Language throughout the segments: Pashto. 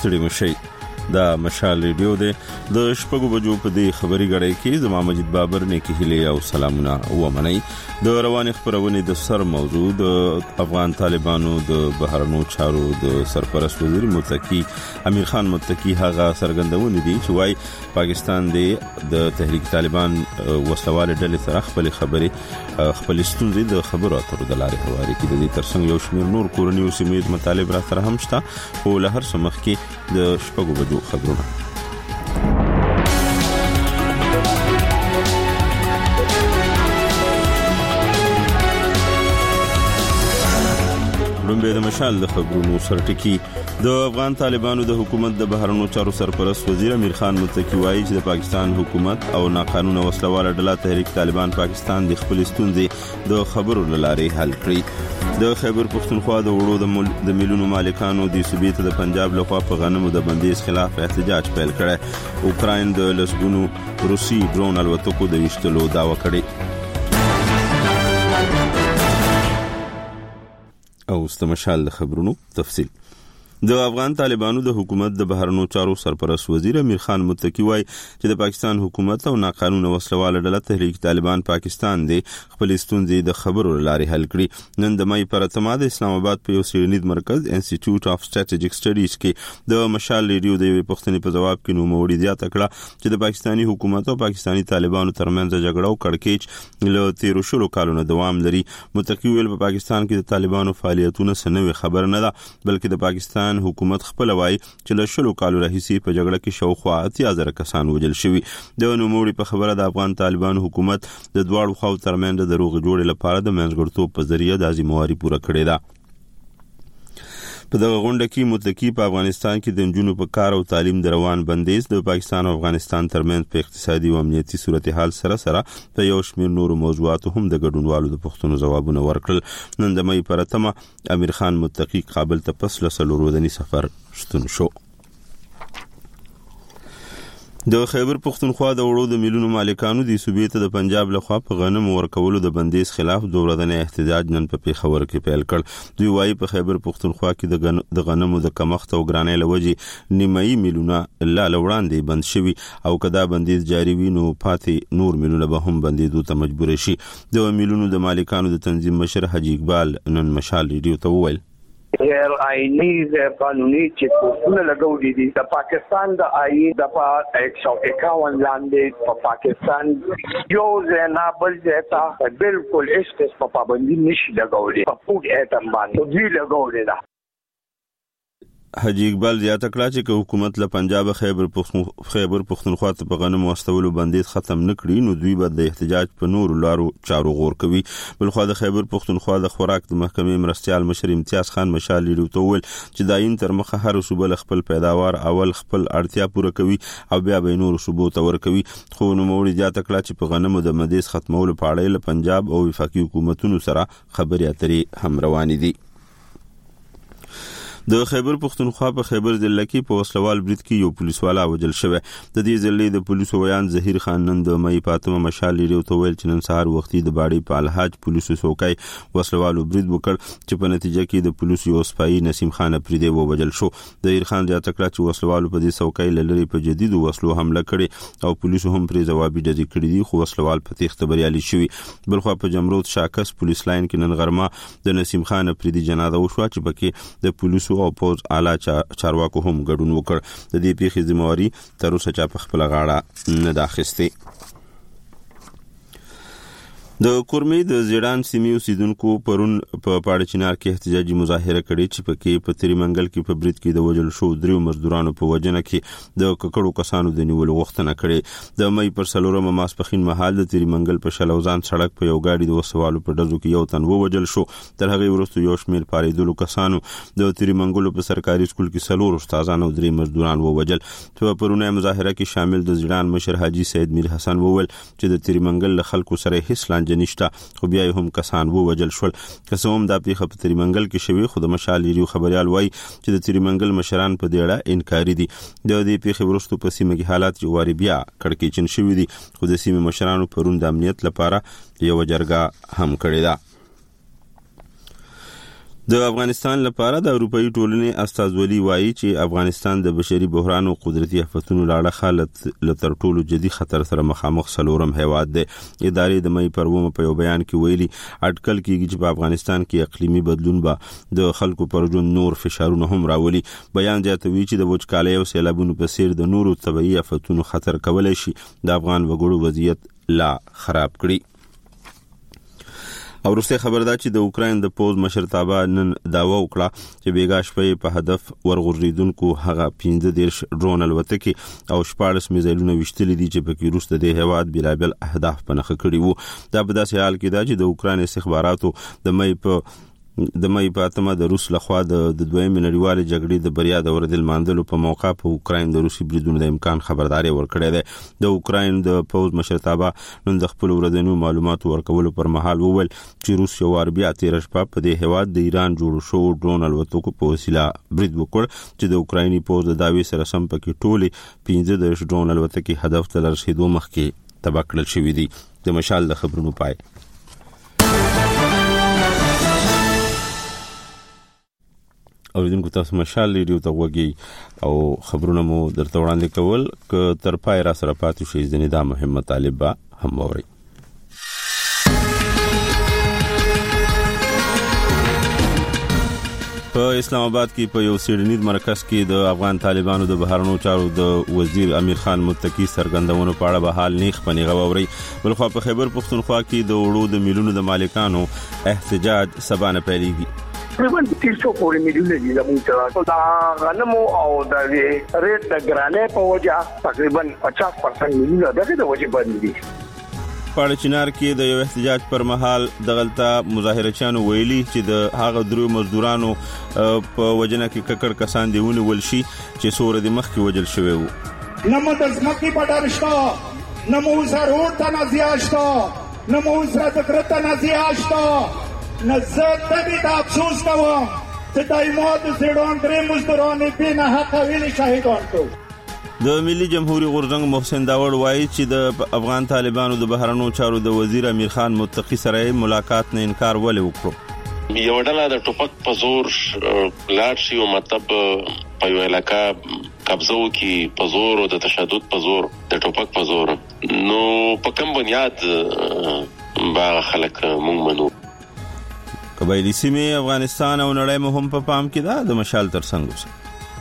ستړي مشي. دا مشال ریډیو دی د شپږو بجو په دې خبري غړې کې زما مجید بابر نه کې هلي او سلامونه ومني. د روان خبرونه د سر موضوع د افغان طالبانو د بهرنو چارو د سرپرست وزیر متقی امیر خان متقی هغه سرګندونه دي چې وايي پاکستان د تحریک طالبان وسلواله ډلې سره خپل ستونزې د خبرو اترو د لارې هواري کې د ترڅنګ یو شمېر نور کورنیو سیمې مطالب را سره هم شته او له هر څه مخکې د شپږو بجو خبرونه. لومبه د مشال د خبرونو سرټکی. د افغان طالبانو د حکومت د بهرنو چارو سرپرست وزیر امیر خان متقی وایي چې د پاکستان حکومت او ناقانونه وسلواله ډله تحریک طالبان پاکستان د خپل ستونزې د خبرو لارې حل کړي. د خیبر پختونخوا د وړو د میلیونو مالکانو د صوبې ته د پنجاب لخوا په غنمو د بندیز خلاف احتجاج پیل کړی. اوکراین د لسګونو روسي ډرون الوتکو د وشتلو دعوه کړې. او استمشال د خبرونو تفصیل. د افغان طالبانو د حکومت د بهرنو چارو سرپرست وزیر امیر خان متقی وایي چې د پاکستان حکومت او ناقانونه وسلواله ډله تحریک طالبان پاکستان د خپل ستونزې د خبرو لارې حل کړي. نن د مې پر اعتماد اسلام آباد په یو څېړنیز مرکز انسټیټیوټ اف سټریټیجیک سټډیز کې د مشال ریډیو د پښتني په جواب کې نوموړي زیاته کړه چې د پاکستاني حکومت او پاکستاني طالبانو ترمنځ جګړه او کړکېچ له 13 کالونو دوام لري. متقی ویل په پاکستان کې د طالبانو فعالیتونه سنوي خبر نه ده بلکې د پاکستان حکومت خپل وایي چې له 10 کالو راهیسې په جګړه کې شاوخوا 80,000 کسان وژل شوي. د نوموړي په خبره د افغان طالبانو حکومت د دواړو خواو ترمنځ د روغ جوړې لپاره د منځګړیتوب په ذریعه د ذمہواری پوره کړې ده. په دغه غونډه کې متقی په افغانستان کې د نجونو په کار او تعلیم د روان بندیز د پاکستان او افغانستان ترمنځ په اقتصادي او امنیتي صورتحال سره په یو شمېر نورو موضوعاتو هم د ګډونوالو د پوښتنو ځوابونه ورکړل. نن د مې پر اتمه امیر خان متقی کابل ته پس له 4 ورځني سفر شتون شو. د خیبر پختونخوا د وړو د میلیونو مالکانو د صوبې ته د پنجاب لخوا په غنمو ورکولو د بندیز خلاف دوه ورځنی احتجاج نن په پیښور کې پیل کړ. دوی وايي په خیبر پختونخوا کې د غنمو د کمښت او ګرانۍ لوجې نیمایي میلیونه لا وړاندې بند شوي او کدا بندیز جاری وي نو پاتې نور میلیونه به هم بندیدو ته مجبور شي. د میلیونو د مالکانو د تنظیم مشر حاجی اقبال نن مشال ریډیو ته وویل غیر آئینی قانونی چې کوښښونه لګولي دي د پاکستان د آئین د 151 لاندې په پاکستان یو ځنا بل ځای بالکل هیڅ څه پابندي نشي لګولي په فود ایټم باندې دوی لګولي ده. حاجی اقبال زیاته کړه چې حکومت له پنجاب خیبر پختونخوا ته په غنمو واستولو بندیز ختم نکړي نو دوی به د احتجاج په نورو لارو چارو غور کوي. بلخو د خیبر پختونخوا د خوراک د محکمې مرستيال مشر امتیاز خان مشال ریډیو ته ویل چې د عین تر مخه هر صوبه خپل پیداوار اول خپل اړتیا پوره کوي او بیا به نور صوبو ته ورکوي. خو نو موري زیاته کړه چې په غنمو د بندیز ختمولو په اړه له پنجاب او وفاقي حکومتونو سره خبرې اترې هم روانې دي. د خیبر پختونخوا په خیبر ضلع کې په وسلوال برید کې یو پولیسوالا وژل شوی. د دې ضلع د پولیسو ویان ظهیر خان نن د مې فاطمه مشال ریډیو ته ویل چې نن سهار وختي د باړې په الحاج پولیسو څوکۍ وسلوالو برید وکړ چې په نتیجه کې د پولیسو یو سپایي نسیم خان افریدی وژل شو. ظهیر خان زیاته کړه چې وسلوالو په دې څوکۍ لری په جديدو وسلو حمله کړې او پولیسو هم پرې ځوابي ډزې کړې دي خو وسلوال په تېښته بریالي شوي. بلخو په جمرود شاکس پولیس لاین کې نن غرمه د نسیم خان افریدی جنازه وشو چې پکې د پولیسو او پوز اعلی چارواکو هم ګډون وکړ. د دې پیښې ذمہواری تر اوسه چا په خپل غاړه نه داخسته. د کورمې د زیړان سیمې اوسیدونکو پرون په پاړچینار کې احتجاجي مظاهره کړې چې پکې په تریمنګل کې په برید کې د وژل شو دریو مزدورانو په وجنه کې د ککړو کسانو د نیولو غوښتنه کړې. د مې پر 4 ماسپخین مهال د تریمنګل په شلوزان سړک په یو گاډي د وسوالو په ډزو کې یو تن وژل شو. تر هغه وروسته یو شمېر پاریدلو کسانو د تریمنګل په سرکاري سکول کې 4 استادان او 3 مزدوران وژل. په پرونه مظاهره کې شامل د زیړان مشر حاجی سید میر حسن وویل چې د تریمنګل خلکو سره هیڅ نشته خو بیا هم کسان وژل شول. قسم دا پیښه په تریمنګل کې شوی خو د مشال ریډیو خبريال وایي چې د تریمنګل مشران په دې اړه انکاري دي. د دې پیښې وروسته په سیمه کې حالات جوړي بیا کړکېچن شوی دي خو د سیمه مشرانو پرون د امنیت لپاره یو جرګه هم کړې ده. د افغانستان لپاره د اروپאי ټولنې استازولي وایي چې افغانستان د بشري بحران او قدرتي آفتونو له اړخه له تر ټولو جدي خطر سره مخامخ څلورم هیواد دی. ادارې د مې پر 2 په یو بیان کې ویلي اټکل کېږي چې په افغانستان کې اقلیمي بدلون به د خلکو پر ژوند نور فشارونه هم راولي. بیان زیاتوي چې د وچکالۍ او سیلابونو په څیر د نورو طبيعي آفتونو خطر کولای شي د افغان وګړو وضعیت لا خراب کړي. او وروسته خبر ده چې د اوکراین د پوز مشرتابه نن داوا وکړه چې بیګا شپې په هدف ورغورځیدونکو هغه 15 ډرون الوتکي او 14 میزایلونه وشتل دي چې په کې روس د هیواد بلابل اهداف په نخښه کړی وو. دا په داسې حال کې ده چې د اوکراین استخباراتو د مې په اتمه د روس لخوا د دویمې نړیوالې جګړې د بریا د ورځ لمانځلو په موقع په اوکراین د روسي بریدونو د امکان خبرداري ورکړې ده. د اوکراین د پوز مشرتابه نن د خپل ورځنیو معلوماتو ورکولو پر مهال وویل چې روس یو وار بیا 13 شپه په دې هیواد د ایران جوړ شو ډرون الوتکو په وسیله برید وکړ چې د اوکرایني پوز د داوی سره سم پکې ټولې 15 ډرون الوتکي هدف ته رسیدو مخکې تباه کړل شوې دي. د مشال د خبرونو پای. اوریدونکو تاسو مشال ریډیو ته وګورئ او خبرونه مو درته وړاندې کول ک تر پای را سره پاتې شئ. د نظام محمد طالب با هم ووري. په اسلام آباد کې په یو سیډنیز مرکز کې د افغان طالبانو د بهرنیو چارو د وزیر امیر خان متقی سرګندونو په اړه به حال نیخ پنیغه ووري. بلخو په خیبر پختونخوا کې د وړو د میلیونو د مالکانو احتجاج سبانه پیلېږي. تقریبا 300 میلیونه دي د موږ دا غنمو او د ریټ د ګرانې په وجه تقریبا 50% میلیونه دغه د وجه باندې دي. په چنار کې د یو احتجاج پر مهال د غلطه مظاهرچیانو ویلي چې د هغه درو مزدورانو په وجنه کې ککړ کسان دیونه ولشي چې سور د مخ کې وجل شوی وو. نمو د ځمکې په ډارشتا نمو ضرور ته نزیاشتا نمو سره د کرته نزیاشتا نزد تبی دا افسوس کوم چې دایمات زیډون درې مزدوران به نه حق ویلي شهیدان کو. د ملي جمهوریت غورځنګ محسن داوړ وایي چې د افغان طالبانو د بهرنیو چارو د وزیر امیر خان متقی سره ملاقات نه انکار ولې وکړو. یو ډله د ټوپک په زور لاړ شي او مطلب په یو علاقه قبضه وکي په زور او د تشدد په زور د ټوپک په زور نو په کوم بنیاد باغ خلک مونږ منو. قبایلی سیمې افغانستان او نړۍ مهم په پام کې ده. د مشال ترڅنګ اوسه.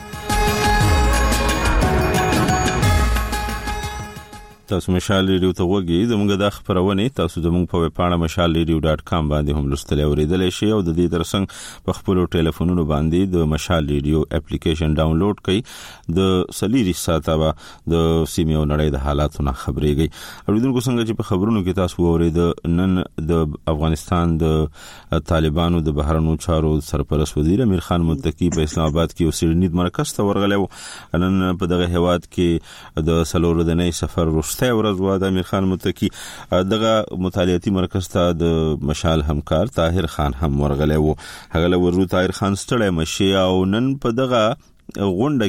تاسو مشال ریډیو ته وګورئ. زموږ د خبرونه تاسو زموږ په ویب پاڼه mashalradio.com باندې هم لوستلی او اوریدلی شئ او د دې ترڅنګ په خپل ټلیفونونو باندې د مشال ریډیو اپلیکیشن ډاونلوډ کړئ. د سلیری ساته به د سیمې او نړۍ د حالاتو نه خبرېږئ. اوریدونکو څنګه چې په خبرونو کې تاسو اورید نن د افغانستان د طالبانو د بهرنیو چارو سرپرست وزیر امیر خان متقی په اسلام آباد کې یو سیډنیز مرکز ته ورغلی و. نن په دغه هیواد کې د سلور ورځې سفر وروسته ورځ د امیر خان متقی دغه مطالعاتي مرکز ته د مشال همکار طاهر خان هم ورغلی و. هغه ورو طاهر خان ستړی مشي او نن په دغه غونډه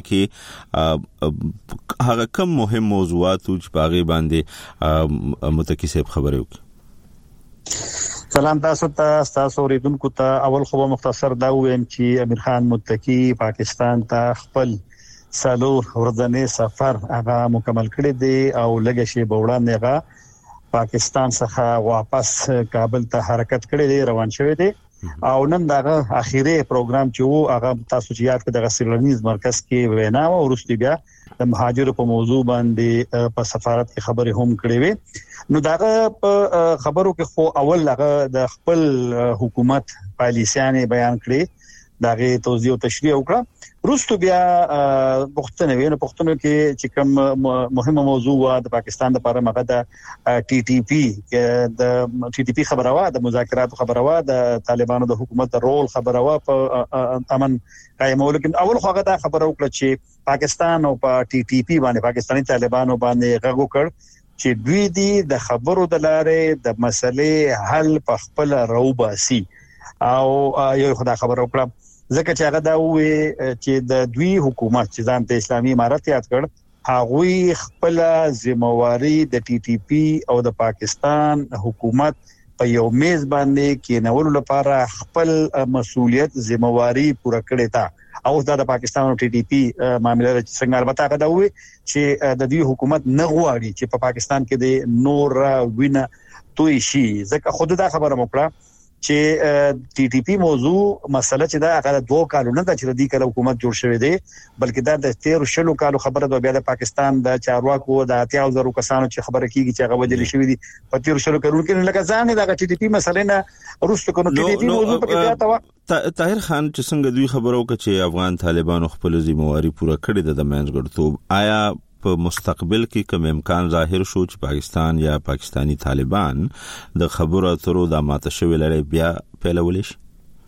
کې هغه کوم مهم موضوعات چې باغې باندې متقی صاحب خبرې وکړي. سلام تاسو اوریدونکو ته. اول خو مختصر دا وایم چې امیر خان متقی پاکستان ته خپل سالور ورځنی سفر هغه مکمل کړی دی او لږ شی بوړاندې هغه پاکستان څخه واپس کابل ته حرکت کړی دی روان شوی دی او نن دغه اخیری پروګرام چې وو هغه تاسو چې یاد کړئ د سیلانیز مرکز کې وینا او ورستي بیا د مهاجرو په موضوع باندې په سفارت کې خبرې هم کړې وي. نو دغه په خبرو کې خو اول هغه د خپل حکومت پالیسیانه بیان کړې دغه توضیح او تشریح وکړه. روستو بیا پښتنه ویني پښتنو کې چې کوم مهمه موضوع و د پاکستان لپاره مګه د ټي ټي پی خبره وا د مذاکرات خبره وا د طالبانو د حکومت رول خبره وا په امن قائمول. لیکن اول خو هغه دا خبره وکړه چې پاکستان او په ټي ټي پی باندې پاکستاني طالبانو باندې غږ وکړ چې دوی دي د خبرو د لارې د مسلې حل په خپل روباسي او یو خدای خبره وکړه ځکه چې هغه دا وې چې د دوی حکومت چې ځان ته اسلامي امارت یاد کړ هغه خپل ذمہواری د ټي ټي پی او د پاکستان حکومت په یو میز باندې کې نور لپاره خپل مسؤلیت ذمہواری پوره کړې تا او د پاکستان او ټي ټي پی معاملې څنګه البته هغه دا وی چې د دې حکومت نه غواړي چې په پاکستان کې د نور وینه توي شي ځکه خود دا خبره وکړه چې ټي ټي پی موضوع مسله چې دا هغه 2 کالونه د چې د حکومت جوړ شوی دی بلکې دا د 13 کالو خبره د بیا د پاکستان د چارواکو د 80,000 کسانو چې خبره کیږي چې هغه وجل شوی دي په 13 کالو کې لکه ځان د ټي ټي پی مسله نه روسته کنو ټي ټي پی موضوع په کې تا طاهر خان چې څنګه دوی خبرو کوي چې افغان طالبانو خپل ذمہواری پوره کړې ده د منځګړتوب آیا په مستقبل کې کوم امکان ظاهر شو چې پاکستان یا پاکستانی طالبان د خبرو اترو د ماته شوی لړۍ بیا پیلول شي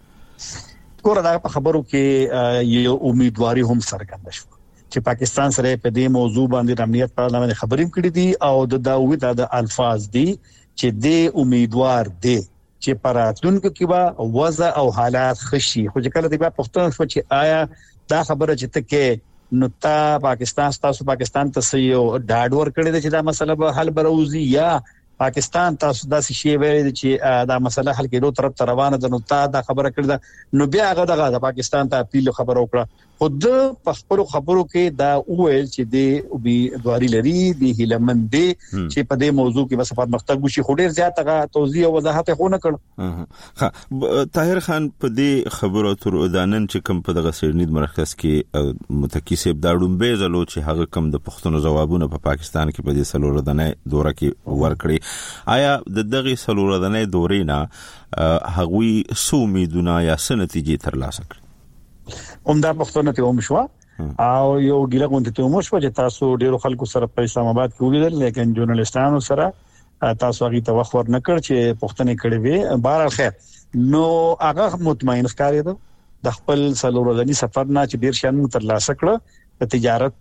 ګوره دا په خبرو کې یو امیدواري هم څرګنده شو چې پاکستان سره په دې موضوع باندې امنیت په اړه خبرې کړې دي او د داوود د الفاظ دي چې د امیدوار دي چې پراتونکو کې با وضع او حالات خشي خو چې کله دې پښتون شو چې آیا دا خبره چې تکه نو تا پاکستان تاسو پاکستان ته یو ډاډ ور کړی چې دا مسله به حل بروزي یا پاکستان تاسو داسې شی ویل چې دا مسله حل کېدو طرف ته روانه ده نو تا دا خبره کړل نو بیا هغه د پاکستان ته اپیل خبر وکړه خود په خپل خبرو کې دا وویل چې د بي دواري لري د هیلمن دي چې په دې موضوع کې بس په مختګ وشي خو ډیر زیات هغه توضیح او وضاحت خو نه کړ ها طاهر خان په دې خبرو تر ودانن چې کوم په دغه سرنید مرکز کې متکیسب داړم به زلو چې هغه کوم د پښتون جوابونه په پاکستان کې په دې سلوردنه دوره کې ورکړي آیا د دغه سلوردنه دورې نه هغوی سو امیدونه یا سنتیجې ترلاسه کړ دا پښتون ته هم شو او یو ګیله غونډه ته هم شو چې تاسو ډیرو خلکو سره په اسلام آباد کې ولیدل لیکن ژورنالستانو سره تاسو هغه ته وخت ور نه کړ چې پښتنې کړي وي بهر خیر نو هغه مطمئن ښکاري د خپل سلورځنی سفر نه چې ډیر شان ترلاسه کړ د تجارت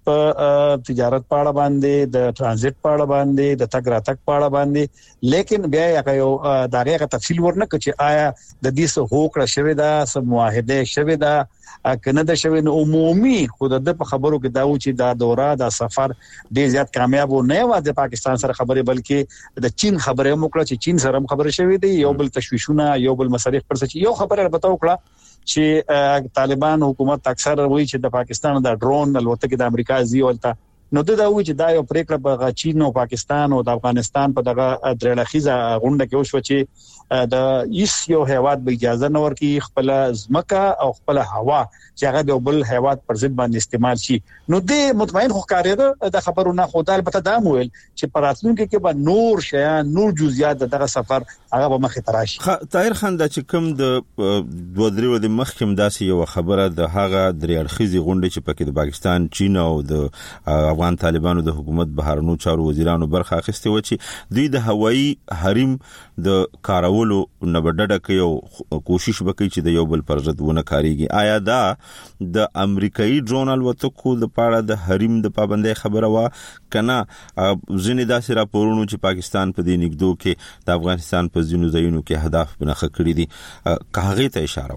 په اړه باندې د ترانزیت په اړه باندې د تګ راتګ په اړه باندې لیکن بیا یو دغه تفصیل ورنکړي چې آیا د دې څه هوکړه شوی دا سم معاهده شوی دا کنه د شوی عمومي خود د خبرو کې دا و چې دا دوره دا سفر ډیر زیات کامیاب نه و د پاکستان سره خبرې بلکې د چین خبرې موکړه چې چین سره خبرې شوی دی یو بل تشویشونه یو بل مصالح پر څه یو خبره البته وکړه چې طالبان حکومت اکثر وایي چې د پاکستان د ډرون الوتکې د امریکا زی ولته نو دا وایي چې دا یو پریکړه په چین او پاکستان او د افغانستان په دغه درېړخیزه غونډه کې وشو چې د ایس یو هیواد به اجازه نه ورکړي خپل ځمکه او خپل هوا چې هغه د بل هیواد پر ضد باندې استعمال شي نو د مطمئن خو کارېده د خبرونه خو د البته دا مویل چې پراتلونکو کې به نور شیان نور جزئیات دغه سفر هغه به مخې تراشي طاهر خان دا چې کوم د دوه درې ودی مخکم داسې یو خبره د هغه درېړخیزي غونډه چې پکې د پاکستان چین او د افغان طالبانو د حکومت بهرنیو چارو وزیرانو برخه اخیسته و چې دوی د هوایی حریم د کارولو نبډډه کوي او کوشش وکړي چې د یو بل پر ضد ونه کاریږي آیا دا د امریکایي ډرون الوتکو د پاړه د حریم د پابندۍ خبره وا کنه ځینې داسې راپورونه چې پاکستان په دې نګدو کې د افغانستان په ځینو ځایونو کې هدف بنخ کړی دي کاغه ته اشاره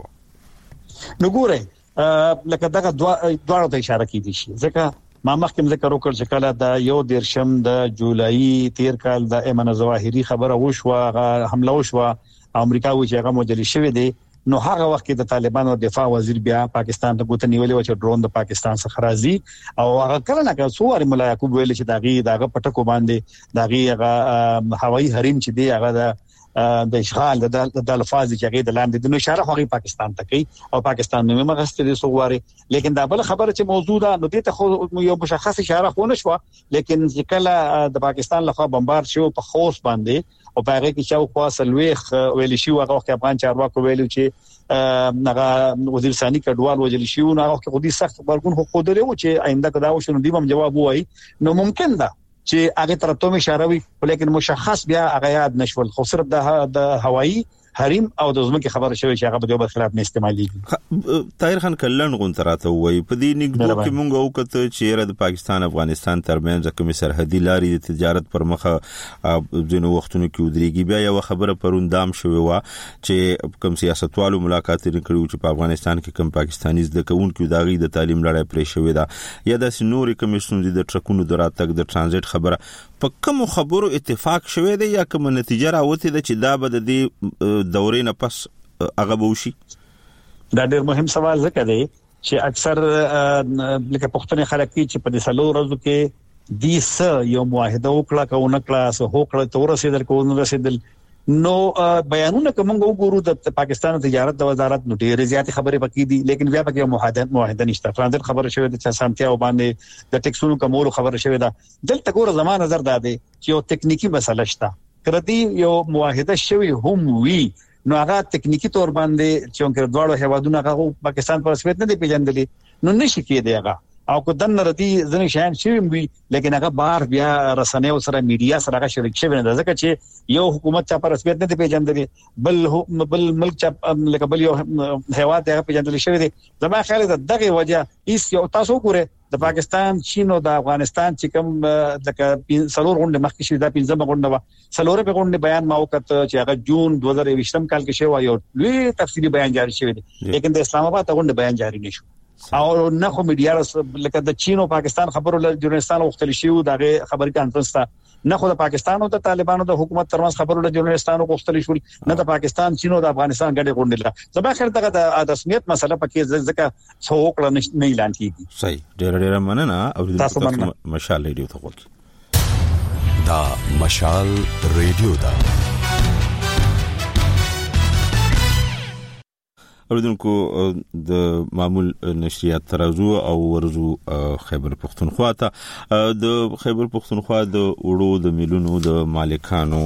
و نو ګوره لکه دغه دواړو ته اشاره کیدی شي ځکه ما مخکې ذکر وکړ چې کله د یو دیرشم د جولای 13 کال د ایمن ظواهری خبره وشوه حمله وشوه امریکا و چې هغه مجلس شوی دی نو هغه وخت کې د طالبانو دفاع وزیر بیا پاکستان ته ګوت نیولې و چې ډرون د پاکستان څخه راځي او هغه کله نه څوار ملا یعقوب ویل چې دغه پټکو باندې دغه هوایی حریم چې دی هغه د اشغال د الفاظ چې هغه د لاندې د اشاره هغه پاکستان ته کوي او پاکستان نومه مغسته دي سوغوري لیکن دا بل خبره چې موضوع ده نو دې ته یو مشخص اشاره خو نه شو لیکن کله د پاکستان لخوا بمبار شو په خوست باندې او په هغه کې چې خو سلويخ ویل شي هغه وخت افغان چارواکو ویلو چې هغه وزیر ثاني کډوال وجل شي نو هغه خو دې سخت برګون خو خود لري چې آینده کدا و شنو دیمم جواب وای نو ممکن ده چې هغه ترته اشاره وي لیکن مشخص بیا هغه یاد نشول خو صرف د هوایی حریم او د ځمکې خبره شوی چې هغه په دوه خلاف نه استعمالېږي طاهر خان کلن غونتراته وای په دې نګدو کې مونږ وکړه چې د پاکستان افغانستان ترمنځ کوم سرحدي لارې د تجارت پر مخه ځینو وختونو کې ودرېږي بیا یو خبره پروندام شوی و چې کوم سیاستوالو ملاقات کړي چې په افغانستان کې کوم پاکستاني زده کوونکو داغي د تعلیم لړۍ پرې شوی دا یا د نورې کمیشن د ټرکونو دراتګ د ترانزیت خبره په کوم خبرو اتفاق شوه دی یا کوم نتیجه راوته ده چې دا به د دې دورې نه پس هغه بوشي؟ دا ډېر مهم سوال ځکه دی چې اکثر لکه پښتني خلک چې په دې سلو ورځو کې د یو معاهده وکړه کوونه کلاس هوکړه تور رسیدل کوونه رسیدل نو بیانونه کوم وګورو د پاکستان تجارت د وزارت نو ډېر زیات خبرې پکې دي لیکن بیا پکې معاهده نشته فرانسې خبره شوې ده چې سانتیاو باندې د ټیکسونو کومولو خبره شوې ده دلته ګوره زموږ نظر دا دی چې یو تکنیکی مسله شته کړدي یو معاهده شوې هم وی نو هغه تکنیکی تور باندې چې انکر دواړو هوادونو هغه پاکستان پر رسمیت نه دی پیژندلې نو نشي کېدی هغه او کو دن ردی ځنې شان شوی وي لیکن هغه بار بیا رسنیو سره میډیا سره هغه شریک شوی نه ځکه چې یو حکومت چا پر رسمیت نه دی پیژندلې بل ملک چا لکه بل یو هواد هغه پیژندل شوی دی زما خیال ده دغه وجه هیڅ یو تاسو ګوره د پاکستان چین او د افغانستان چې کوم لکه سلور غونډه مخکې شوې دا 15 غونډه و سلور په غونډه بیان ما وکړ چې هغه جون 2020 کال کې شوی یو لوی تفصیلی بیان جاری شوی دی لیکن د اسلام آباد غونډه بیان جاری نشو او نه خو میډیا لکه د چین او پاکستان خبرو له جورنالستانو وختل شي دغه خبري کانفرنس ته نه خو د پاکستان او د طالبانو د حکومت ترمنځ خبرو له جورنالستانو وختل شي نه د پاکستان چین او د افغانستان ګډه غونډه زما خیر دغه د رسمیت مسله پکې ځکه څوک نه اعلان کیږي صحیح ډېر مننه او د مشال ریډیو ته وګورئ دا مشال ریډیو دا اوریدونکو د معمول نشریات ترازو او ورزو خیبر پختونخوا ته د خیبر پختونخوا د وړو د میلونو د مالکانو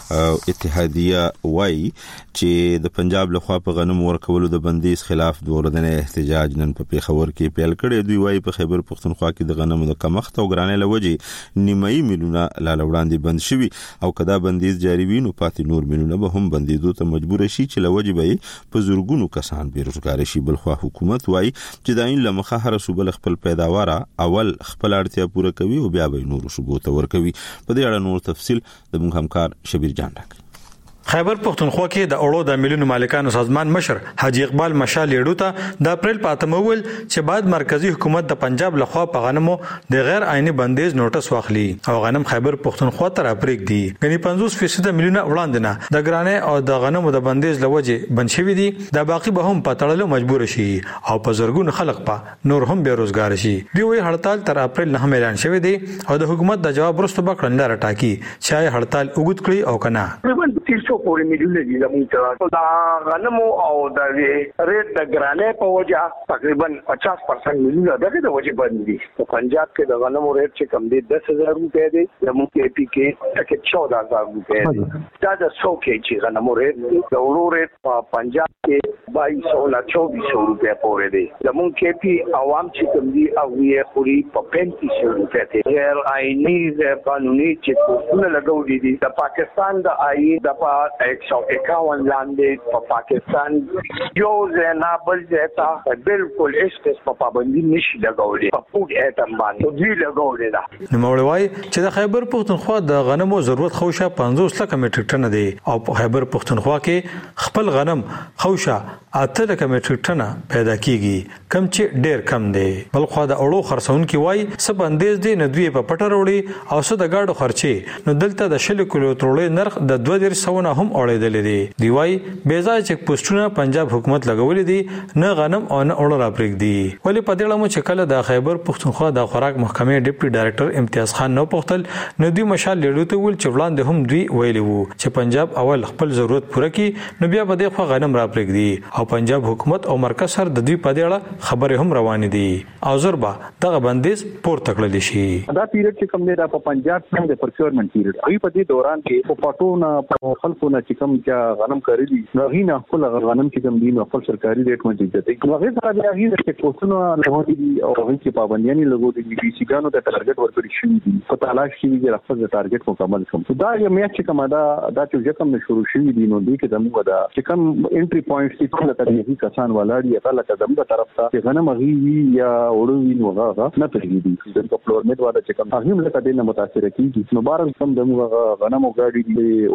اتحادیه وای چې د پنجاب لخوا په غنم ورکولو د بندیز خلاف د ورځنی احتجاج نن په پیښور کې پیل کړی دوی وای په خیبر پختونخوا کې د غنمو د کمښت او ګرانۍ لوجې نیمایي میلونه لاله وړاندې بند شوي او کدا بندیز جاری وي نو پاتې نور میلونه به هم بندیدو ته مجبور شي چې لوجې به په زورګونو کسان بیروزګار شي بلخوا حکومت وای چې دا این لمخه هر صوبه خپل پیداوار اول خپل اړتیا پوره کوي او بیا به نور صوبو ته ورکوي په دې اړه نور تفصیل د موږ همکار شبیر جان راکړي خیبر پختونخوا کې د اړو د میلیونو مالکانو سازمان مشر حاجی اقبال مشال لیډو ته د اپریل په اتمول چې بعد مرکزی حکومت د پنجاب لخوا په غنمو د غیر عیني بندیز نوټس واخلي او غنم خیبر پختونخوا ته راپریک دي غني 50% میلیونه وړاندې نه د ګرانې او د غنمو د بندیز لوجه بند شوی دي د باقی به هم په تړلو مجبور شي او په زرګونو خلک په نور هم بیروزګار شي دی وی هړتال تر اپریل نه اعلان شوی دی او د حکومت د جواب وروسته به کړنلاره ټاکی چې هړتال وګت کړی او کنه پورې میلیونه دي زموږ دا غنمو او د ریټ د ګرانې په وجه تقریبا 50% میلیونه دغه د وجه باندې په پنجاب کې د غنمو ریټ چې کم دی 10000 روپے دی زموږ کې پی کې تک 14000 روپے دی دا د 100 کې چې غنمو ریټ د ورو ریټ په پنجاب کې 2200 لا 2400 روپے پورې دی زموږ کې پی عوام چې کم دی او یې پوری په 3500 روپے دی غیر عیني قانوني چې کومه لګولې دي د پاکستان د آئین د 151 لاندې په پاکستان یو ځنا بل ځای بالکل هیڅ څه پابندي نشي لګولې په فود ایټم باندې دوی لګولې ده نو مولوي چې د خیبر پختونخوا د غنمو ضرورت خوشه 50 لک میټریک ټن دی او په خیبر پختونخوا کې خپل غنم خوشه 8 لک میټریک ټن پیدا کیږي کم چې ډیر کم دی بلخو د اړو خرڅون کې وای څه بندیز دی نه دوی په پټه وروړي او څه د گاډو خرچي نو دلته د شل کیلو ترولې نرخ د 2000 هم اړېدل دي دی وای بیزای چک پوسټونه پنجاب حکومت لګولې دي نه غنم او نه اړه راپریک دي ولی په دې لمو چې کله د خیبر پختونخوا د خوراک محکمې ډیپټي ډایرکټر امتیاز خان نو پختل نو دوی مشال لیډو ته ول چې وړاندې هم دوی ویلي وو چې پنجاب اول خپل ضرورت پوره کړي نو بیا به د خو غنم راپریک دي او پنجاب حکومت او مرکز سره د دوی په دې اړه خبرې هم روانې دي او زربا دغه بندیز پورته کړل شي دا پیریډ چې کوم دی دا په پنجاب کې د پروکیورمنت پیریډ ای په دې دوران کې په پټونه خلکو چې کوم چې غنم کړی نو غینه خپل غنم چې کوم دي نو خپل سرکاري ریټ باندې دي نو هغه سره بیا هیڅ چې کوڅونو له دي او هغه چې پابندیاں لګو دي بي سي ګانو ته ټارګټ ورکړي شي دي په تلاش کې دي خپل ټارګټ مکمل کوم دا یو میاشت چې کومه دا چې کوم شروع شي دي نو دي کې زموږ دا چې کوم انټری پوینټس چې ټول ترې کسان ولاړی هغه لکه زموږ طرف ته غنم غي یا وړوي نو هغه نه پرېږي د فلورمټ والا چې کوم هغه لکه د متاثر کیږي نو بار کوم زموږ غنم او ګاډي دي اورو چې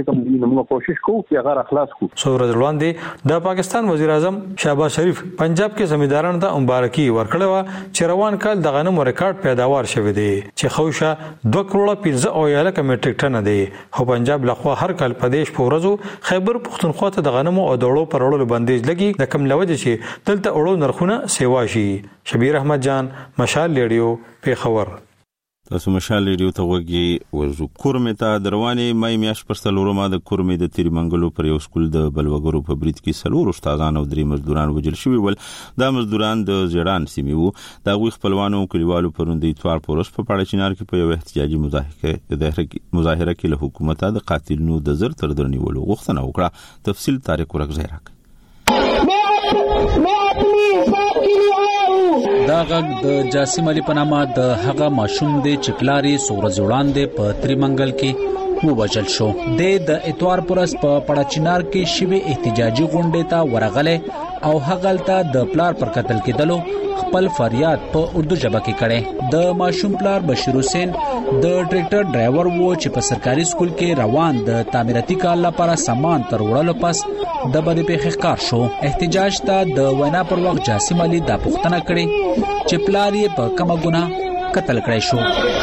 کوم دي موږ کوشش کوو چې هغه اخلاص کو. سورج وړاندې د پاکستان وزیر اعظم شهباز شریف پنجاب کې زمیندارانو ته مبارکي ورکړه چې روان کال د غنمو ریکارډ پیداوار شوه دی چې خوشا 2 کروڑ 15 میټریک ټن دی. خو پنجاب لخوا هر کال په دیش په ورځو خیبر پختونخوا ته د غنمو او دوړو پر وړلو بندیز لګي د کم لوجه چې دلته وړو نرخونه سیوا شي. شبیر احمد جان، مشال ریډیو، پیښور. تاسو مشال ریډیو ته وګورئ. ورزو کورمه ته دروانې مې میاش پر سلورمه د کورمه د تیری منګلو پر یو سکول د بلوګرو په برید کې سلور استادان او 3 مزدوران وجل شوي ول. دا مزدوران د زیړان سیمې وو. دا غوي خپلوانو کلیوالو پروندې اتوار پورس په پاړچینار کې په یو احتجاجي مظاهره کې له حکومت د قاتلونو د زر تر درنیولو غوښتنه وکړه. تفصیل طارق ورغزی راک. دا غږ د جاسم علي پنامه د هغه ماشوم دی چې پلاری سورج وړاندې په تریمنګل کې ووجل شو. د اتوار پرس په پړچینار کې شوی احتجاجي غونډه ته ورغله او هغلته د پلار پر قتل کېدلو خپل فریاد په اردو ژبه کې کړي. د ماشوم پلار بشیر حسین د ټریکټر ډرایور وو چې په سرکاري سکول کې روان د تعمیراتي کار لپاره سامان تر وړلو پس د بده په ښکار شو. احتجاج ته د وینا پر وخت جاسم علي دا پوښتنه کړې چې پلار یې په کومه ګناه قتل کړی شو.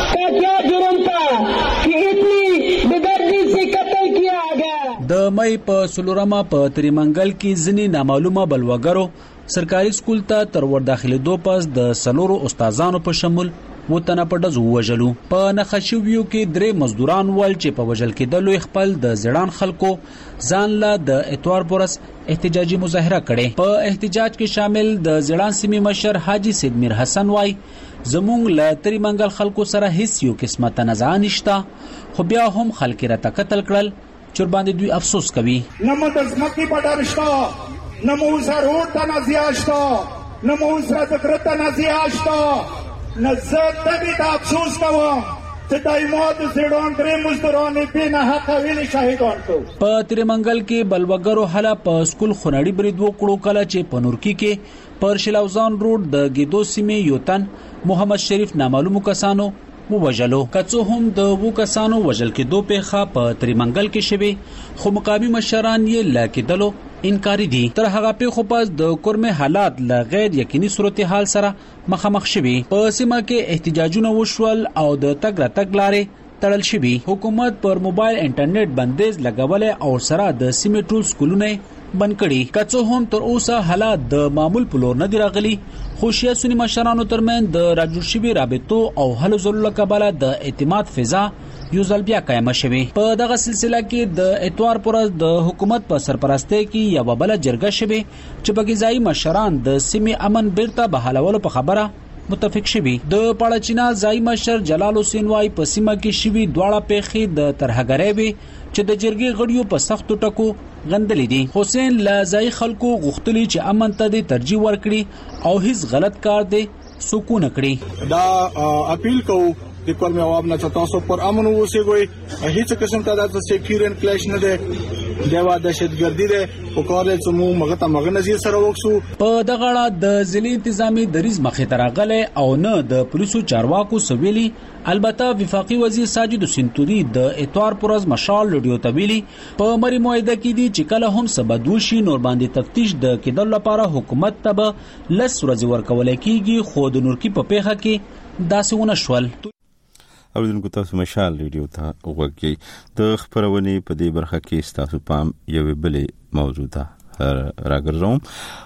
د مې په سلورمه په تریمنګل کې ځنی نامعلومه بلوګرو سرکاري سکول ته تر ور داخليدو پس د سلورو استادانو په شمول وطن په دزو وجلو. په نخښویو کې 3 مزدوران ول چې په وجل کېدلو خپل د زړان خلکو ځان له د اتوار پورس احتجاجي مظاهره کړي. په احتجاج کې شامل د زړان سیمې مشر حاجی سید میر حسن وای زمونږ له تریمنګل خلکو سره هیڅ یو قسمه تنازع نشته، خو بیا هم خلک را قتل کړل چې باندې دوی افسوس کوي. نمو د ځمکې په ډار شته، نمو ضرور تنازع شته، نمو سره تنازع شته. نزد تبي د افسوس کوم چې دایمات زیړون 3 مزدوران په نه حق ویلي شهیدان کو. په تریمنګل کې بلوګرو حاله په سکول خنړی برید وکړو کله چې په نورکی کې پر شلاوزان روډ د گیدو سیمې یوتن محمد شریف نامعلوم کسانو ووجلو. کڅو هم د وو کسانو وجل کې دو پیخه په تریمنګل کې شوي، خو مقامی مشران یې لکېدلو انکاری دي. تر هغه په خو پس د کورمه حالات ل غیر یقیني صورتحال سره مخامخ شوي. په سیمه کې احتجاجونه وشول او د تګ راتګ لارې تړل شوي. حکومت پر موبایل انټرنیټ بندیز لګولې او سره د سیمې ټول سکولونه بند کړي. کڅو هم تر اوسه حالات د معمول په لور نه دی راغلي، خو شیعه سنی مشرانو ترمن د راجو شوي رابطو او هلو ځلو کباله د اعتماد فضا یو ځل بیا قائم شوه. په دغه سلسله کې د اتوار پورز د حکومت په سرپرستی کې یو بل جرګه شوه چې بګیزای مشران د سیمې امن بیرته بحالولو په خبره متفق شوي. د پاړچینا ځای مشر جلال حسین وای په سیمه کې شوي دواړه پیخي د ترهګری وي چې د جرګې غړیو په سختو ټکو غندلې دي. حسین لازای خلکو غوښتلی چې امن ته د ترجیح ورکړي او هیڅ غلط کار دی سکون کړي. دا اپیل کوو د کورمه عوام نه تاسو پر امن اوسئ. هیڅ قسم ته د سکیورټي کلیش نه ده، دیوا دهشتګردي ده او کارل سمو مغه مغه نظر سره وکسو. په دغه اړه د ضلع انتظامی دریز مخې ترغله او نه د پولیسو چارواکو سویلي. البته وفاقي وزیر ساجد سنتوري د اتوار پرز مشال ریډیو تویلی په مری موعده کې دي چې کله هم سبدوشي نور باندې تفتیش د کېدل لپاره حکومت ته لس ورځې ورکول کېږي، خو د نورکی په پیخه کې داسې ونه شول. اوریدونکو تاسو مشال ریډیو ته وګورئ. د خبرونه په دې برخه کې تاسو پام یو بلې موضوع ته راګرځوم.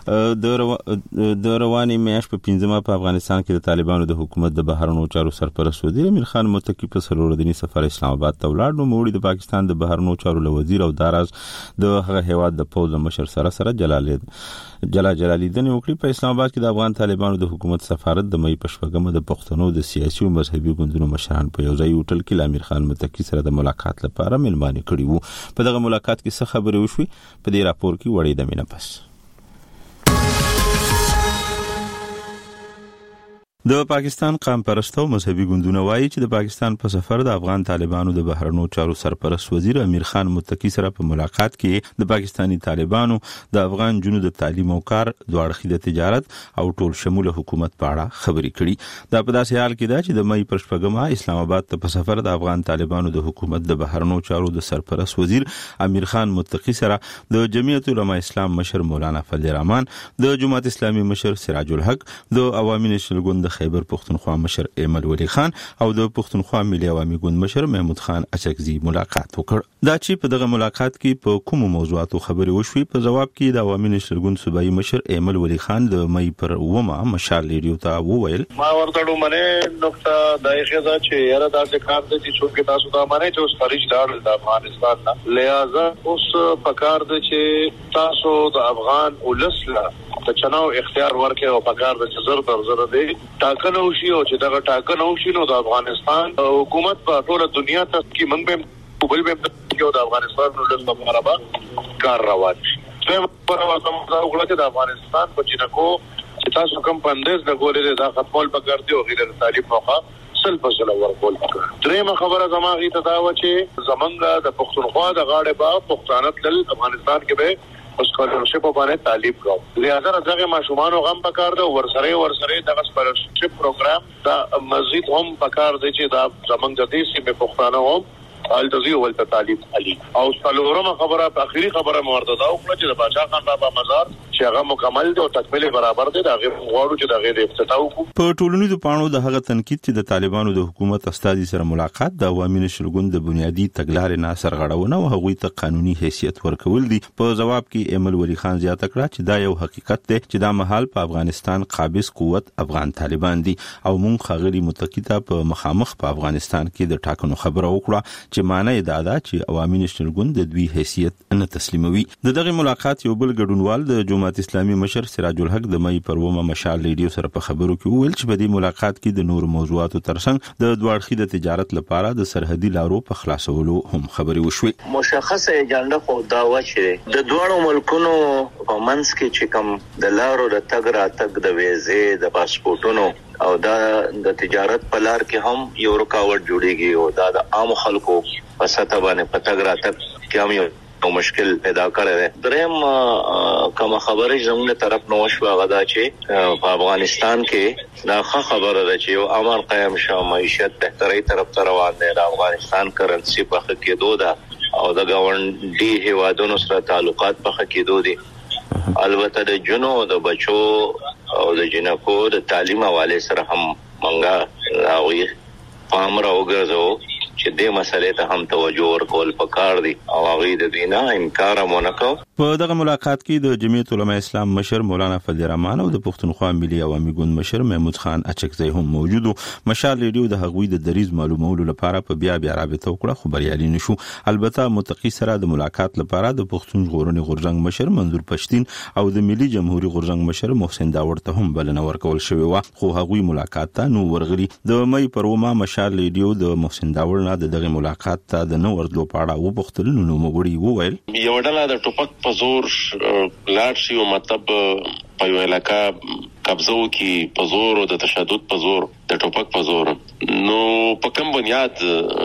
د رواني میاش په 15 په افغانستان کې د طالبانو د حکومت د بهرنیو چارو سرپرست وزیر امیر خان متکی په سرورځنی سفر اسلام آباد ته ولاړ. نو موړي د پاکستان د بهرنیو چارو وزیر او داراز د هغه هیواد د پوز مشر سره جلالیدنه وکړي. په اسلام آباد کې د افغان طالبانو د حکومت سفارت د مې پښپګم د پښتنو د سیاسي او مذهبي ګوندونو مشران په یو ځای هوټل کې امیر خان متکی سره د ملاقات لپاره ملمانه کړي وو. په دغه ملاقات کې څه خبرې وشوي په دې راپور کې وړي د مینه پس د پاکستان قوم پرستو مذهبي ګوندونه وایي چې د پاکستان په سفر د افغان طالبانو د بهرنیو چارو سرپرست وزیر امیر خان متقی سره په ملاقات کې د پاکستانی طالبانو د افغان جنود د تعلیم او کار دوه اړخیزه تجارت او ټول شموله حکومت په اړه خبرې کړي. دا په داسې حال کې ده چې د مې پر شپږمه اسلام آباد ته په سفر د افغان طالبانو د حکومت د بهرنیو چارو د سرپرست وزیر امیر خان متقی سره د جمعیت علماء اسلام مشر مولانا فضل الرحمن، د جماعت اسلامي مشر سراج الحق، د عوامي نېشنل ګوند خیبر پختونخوا مشر ایمل ولی خان او د پختونخوا ملي عوامي ګوند مشر محمود خان اچکزي ملاقات وکړ. دا چې په دغه ملاقات کې په کوم موضوعاتو خبرې وشوي، په جواب کې د عوامي نېشنل ګوند صوبایي مشر ایمل ولی خان د مې پر ومه مشال ریډیو ته وویل ما ورته منه نقطه دایخه چې یاره داسې کار دي چې تاسو دا مانه چې اوس خارج لاړ د افغانستان نه، لہذا اوس پکار دي چې تاسو د افغان ولسله د چناو اختیار ورکړي او پکار د زر در زر دی ټاکنه وشي او چې دا ټاکنه وشي نو د افغانستان حکومت په ټوله دنیا ته کې موږ به بل به د افغانستان نو له لپاره کار روان شي. زه پر واسه موږ د افغانستان په جنکو چې تاسو کوم پندز د ګولې د خپل پکار دی او غیر تعلیم موخه سل فصل ورکول پکار. درېمه خبره زماغي تداوه چې زمنګ د پښتونخوا د غاړه با پښتانه تل افغانستان کې به اسکالرشپ باندې تعلیم کوو. لہذا دغه ماشومان غم پکار ده ورسره دغه اسکالرشپ پروګرام دا مزید هم پکار دی چې دا زمنګ د دې سیمه پښتانه هم التزی ول تعلیم علي او څلورمه خبره په اخیری خبره مرتضی او چې د بادشاہ خان بابا مزار چې هغه مکمل دی او تکمیل برابر دی دا غو غواړو چې دا غیر افتتاح وکړو. په ټولنیزو پاڼو د هغه تنقید چې د طالبانو د حکومت استادي سره ملاقات د عوامي نېشنل ګوند د بنیادی تګلارې نه سرغړونه او هغوی ته قانوني حیثیت ورکول دي. په جواب کې ایمل ولی خان زیاته کړه چې دا یو حقیقت دی چې دا مهال په افغانستان قابض قوت افغان طالبان دي او مونږ خغلی متقیته په مخامخ په افغانستان کې د ټاکنو خبره وکړه چې معنی دا ده چې عوامي نېشنل ګوند د دوی حیثیت نه تسلیموي. دغه ملاقات یو بل ګډونوال د جماعت اسلامي مشر سراج الحق د مې پر ومه مشال ریډیو سره په خبرو کې وویل چې په دې ملاقات کې د نور موضوعاتو ترڅنګ د دوه اړخیزه تجارت لپاره د سرحدي لارو په خلاصولو هم خبرې وشوي. مشخصه اجنډا خو دا و چې د دوه ملکونو په منځ کې چې کوم د لارو د تګ راتګ د ویزې د پاسپورتونو او دا د تجارت په لار کې هم یو رکاوټ جوړیږي او دا د عام خلکو په سطح باندې پتګ راتګ کې هم یو مشکل پیدا کړی. دریم کوم خبره زموږ طرف نو شو غدا چې په افغانستان کې دا خبره ده چې یو امر قائم شوه، معیشت بهتري طرف ته روان دی، د افغانستان کرنسی په خ کې دوه او د گاونډي هیوادونو سره تعلقات په خ کې دوه دي. البته د جنو د بچو او د جنکو د تعلیم حواله سره هم منګه راوي پام راوګرځو چې دې مسلې ته هم توجه ورکول پکار دي او هغه د دینه انکار مونږ. په دغه ملاقات کې د جمعیت علماء اسلام مشر مولانا فضل الرحمن او د پښتونخوا ملي عوامي ګوند مشر محمود خان اچکزي هم موجود. مشال ریډیو د هغوی د دریز معلومولو لپاره په بیا رابطه وکړه خو بریالي نشو. البته متقی سره د ملاقات لپاره د پښتون ژغورنې غورځنګ مشر منظور پښتين او د ملي جمهوریت غورځنګ مشر محسن داوړ ته هم بلنه ورکول شوې و خو هغوی ملاقات ته نو ورغلي. د مې پر ومه مشال ریډیو د محسن داوړ دغه ملاقات ته د نو ورځلو پاړه و بختل نو مګړي وویل یو ډله د ټوپک په زور لاړ شي او مطلب په یو علاقه قبضو کې په زور او د تشدد په زور د ټوپک په زور نو په کوم بنیاد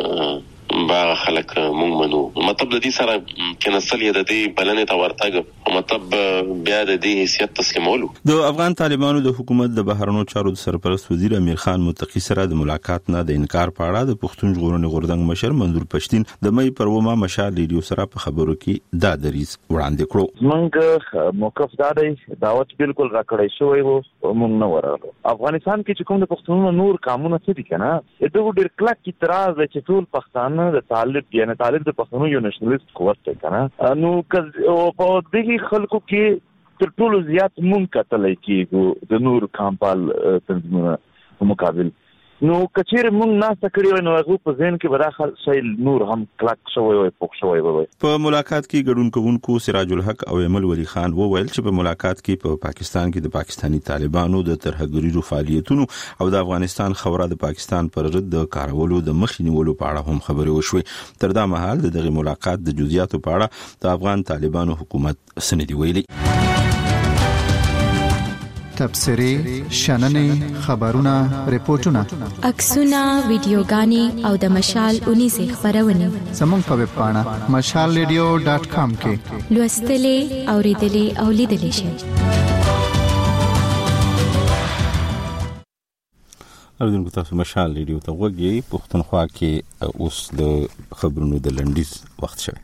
باغ خلک مونږ منو مطلب د دې سره کې نسل یې د دې بلنې ته ورتګ مطلب بیا د دې حیثیت تسلیمولو. د افغان طالبانو د حکومت د بهرنیو چارو د سرپرست وزیر امیر خان متقی سره د ملاقات نه د انکار په اړه د پښتون ژغورنې غورځنګ مشر منظور پښتين د مې پر ومه مشال ریډیو سره په خبرو کې دا دریز وړاندې کړو. موږ موقف دادې دعوت بالکل راکړی شوی وو موږ نه ورغلو. افغانستان کې چې کوم د پښتونونو نور قانون څه دي کنه دغه ډېر کلک اعتراض چې ټول پښتانه د طالب یعنی طالب د پښتنو یو نېشنلیست قوت دی کنه نو په دغه خلکو کې تر ټولو زیات مونږ کتلای کېږو د نور کامپال تنظیمونو په مقابل نو کچیر مونږ ناسته کړی نو هغه په ذهن کې براخل شیل نور هم کلک شوی وي پوښ شوی وي. په ملاقات کې ګډون کوونکو سراج الحق او ایمل ولی خان وویل چې په ملاقات کې په پاکستان کې د پاکستانی طالبانو د ترهګریزو فعالیتونو او د افغانستان خوره د پاکستان پر ضد د کارولو د مخنیولو په اړه هم خبرې وشوې. تر دا مهال د دغه ملاقات د جزئیاتو په اړه د افغان طالبانو حکومت سندې ویلي. تبصرې شننې خبرونه ریپورتونه عکسونه ویډیوګانې او د مشال 19 خبرونه زموږ په ویب پاڼه mashalradio.com کې لوستلې اوریدلې او لیدلې شئ. اردن کو تاسو مشال ریډیو ته وګورئ. پښتونخوا کې اوس د خبرونو د لنډیز وخت شوی.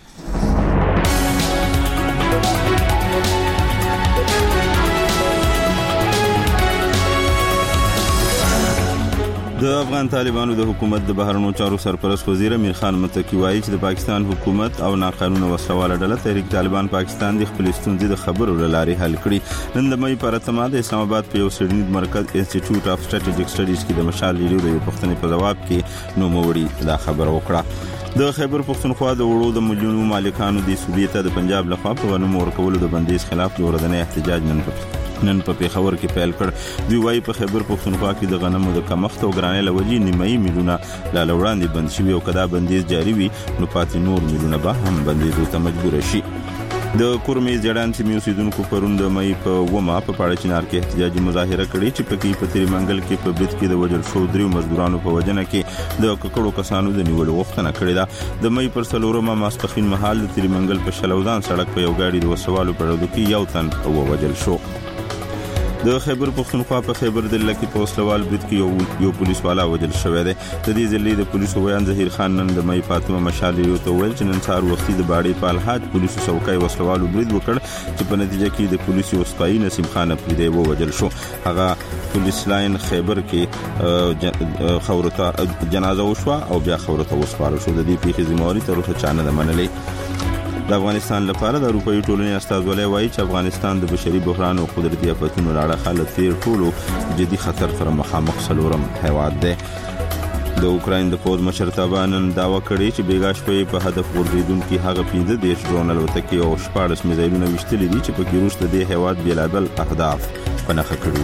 د افغان طالبانو د حکومت د بهرنیو چارو سرپرست وزیر امیر خان متقی وایي چې د پاکستان حکومت او ناقانونه وسله ډله تحریک طالبان پاکستان د خپل ستونزې د خبرو لارې حل کړي. نن د مې پر اتمه د اسلام آباد په یو سړنید مرکز انسټیټیوټ اف سټریټیجیک سټډیز کې د مشال ریډیو د پښتنې په جواب کې نو موړي دا خبره وکړه. د خیبر پښتونخوا د وړو د مليونو مالکانو د صوبې ته د پنجاب لخوا په غنمو ورکولو د بندیز خلاف د ورځنی احتجاج نن په پیښور کې پیل کړ. دوی وايي په خیبر پښتونخوا کې د غنمو د کمښت او ګرانۍ لوجې نیمایي میلیونه لاله وړاندې بند شوي او کدا بندیز جاری وي نو پاتې نور میلیونه به هم بندیزو ته مجبور شي. د کورمې جړان سیمې اوسیدونکو پرون د مې په ومه په پاړه چنار کې احتجاجي مظاهره کړې چې په کې په تری منګل کې په بریټ کې د وجل شو دریو مزدورانو په وجنه کې د ککړو کسانو د نیولو غوښتنه کړې ده. د مې پر څلورمه ماسپخین مهال د تری منګل په شلوزان سړک په یو گاډي د وسوالو په ورو کې یو تن او وجل شو. د خیبر پښتونخوا په خیبر دله کې په وسلوال بریټ کې یو پولیس والا وجل شوی دی. د دې ځلې د پولیسو ویان ظهیر خان نن د مې فاطمه مشال یو ته ویل چې نن سهار وختي د باړې په الحاج پولیسو څوکۍ وسلوالو بریټ وکړ چې په نتیجه کې د پولیسو سپای نسیم خان پریدې وجل شو. هغه پولیس لاین خیبر کې خورته جنازه وشو او بیا خورته وسپارل شو. د دې پیښې ذمہواری تر اوسه چانه نه منلې. د افغانستان لپاره د اروپאי ټولنې استازولۍ وایي چې افغانستان د بشري بحران او قدرتي آفتونو له اړخه له تیر ټولو جدي خطر سره مخامخ څلورم هیواد دی. د اوکراین د پوز مشرتابه نن دعوا کړې چې بیګا شپې په هدف ورزیدونکو هغه 15 ډرون الوتکې او 14 میزایلونه وشتلې دي چې په کې روس د دې هیواد بیلابل اهداف پنهخه کړي.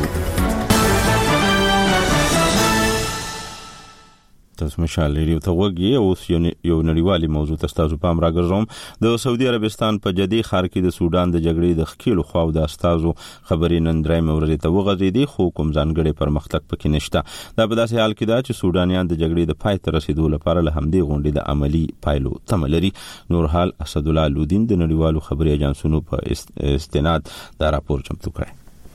تاسو مشال ریډیو ته وګورئ. اوس یو نړیوالي موضوع تاسو پام راګرځوم. د سعودي عربستان په جدي ښار کې د سودان د جګړې د خکیلو خواو د استازو خبرې نن درې مورې ته وغځېدې خو کوم ځانګړي پرمختګ پکې نشته. دا په داسې حال کې ده چې سودانیان د جګړې د پای ته رسیدو لپاره له همدې غونډې د عملی پایلو تمه لري. نورحال اسد الله لودین د نړیوالو خبري اژانسونو په استناد دا راپور چمتو کړی.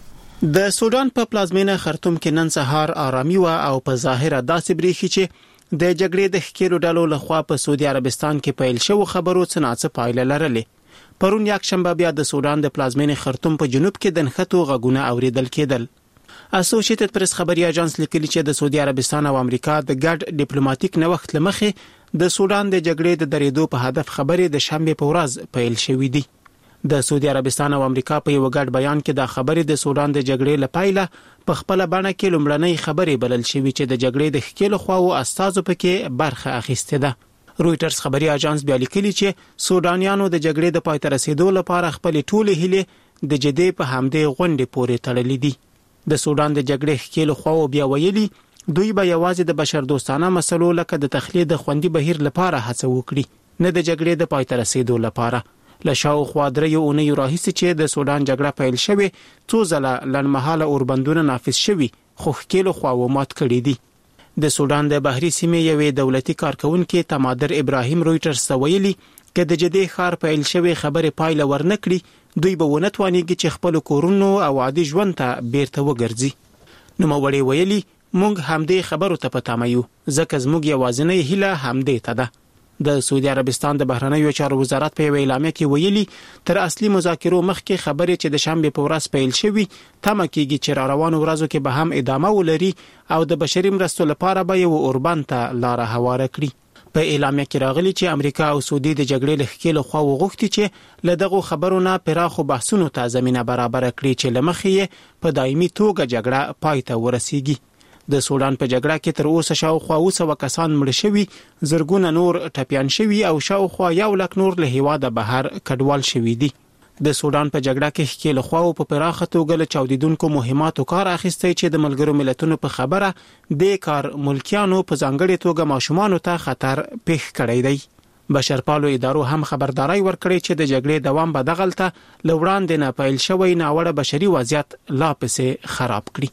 د سودان په پلازمینه خرطوم کې نن سهار آرامي و او په ظاهره داسې بریښي چې د جګړې د ښکیلو ډلو لخوا په سعودي عربستان کې پیل شو خبرو څنګه پایله لرلې. پرون یک شنبه بیا د سودان د پلازمینه خرطوم په جنوب کې د نښتو غږونه اوریدل کېدل. اسوسییټډ پریس خبري اژانس لیکلي چې د سعودي عربستان او امریکا د ګډ ډیپلوماټیک نوښت لمخې د سودان د جګړې د درېدو په هدف خبرې د شنبه په ورځ پیل شوې دي. د سعودي عربستان او امریکا په یو ګډ بیان کې د خبرې د سودان د جګړې لپاره په خپل باندې کې لومړنۍ خبرې بلل شوې چې د جګړې د ښکیلو خواو استازو پکې برخه اخیسته ده. رويټرز خبري اژانس بیا لیکلي چې سودانیانو د جګړې د پای ته رسیدو لپاره خپل ټولې هیلې د جدي په همدې غونډې پورې تړلې دي. د سودان د جګړې ښکیلو خواو بیا ویلي دوی به یوازې د بشر دوستانه مسلو لکه د تخلیه د خوندي بهیر لپاره هڅه وکړي نه د جګړې د پای ته رسیدو لپاره. لشاو خواډریو اونۍ راهیسې چې د سودان جګړه پیل شوه څو ځله لنمحاله اوربندونه نافذ شوي خو ښکیلو خواو مات کړي دي. د سودان د بحري سیمې یوې دولتي کارکونکو تمادر ابراهیم رويټرز ویلي چې د جدي ښار پیل شوه خبره پایله ورنکړي دوی به ونتوانيږي چې خپل کورونو او عادي ژوند ته بیرته وګرځي. نو موړي ویلي مونږ همدې خبرو ته پتامایو ځکه زموږ یوازینۍ هیله همدې ته ده. د سعودي عربستان د بهرنیو چارو وزارت په اعلامیه کې ویلي تر اصلي مذاکرو مخکې خبرې چې د شنبه په ورځ پیل شوې تمه کېږي چې روانو ورځو کې به هم ادامه ولري او د بشري مرستو لپاره به یو اوربان ته لار هواره کړي. په اعلامیه کې راغلي چې امریکا او سعودي د جګړې له ښکیلو خوا وغوښتي چې له دغه خبرونو پراخو بحثونو ته زمينه برابر کړي چې لمخې په دایمي توګه جګړه پای ته ورسیږي. د سودان په جګړه کې تر اوسه شاوخوا 200 کسان مړ شوي، زرګونه نور ټپيان شوي او شاوخوا 1 لک نور له هیواده بهر کډوال شوي دي. د سودان په جګړه کې ښکیل خو په پراخه توګه له چاودیدونکو مهماتو کار اخیستی چې د ملګرو ملتونو په خبره د کار ملکیانو په ځانګړي توګه ماشومان ته خطر پیښ کړی دی. بشرپالو ادارو هم خبرداري ورکړې چې د جګړې دوام به دغلته لوړاندې نه پیل شوی ناوړه بشري وضعیت لا پسې خراب کړي.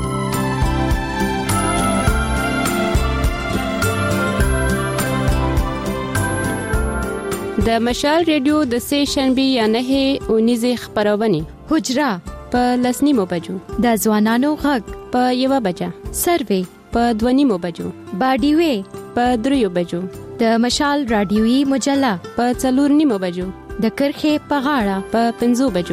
د مشال ریډیو د سه شنبه یا 9 خبرونه حجره په 10:30 بجو، د ځوانانو غږ په 1 بجه، سروې په 2:30 بجو، باډیوي په 3 بجو، د مشال رادیوي مجله په 4:30 بجو، د کرخې په غاړه په 5 بجو.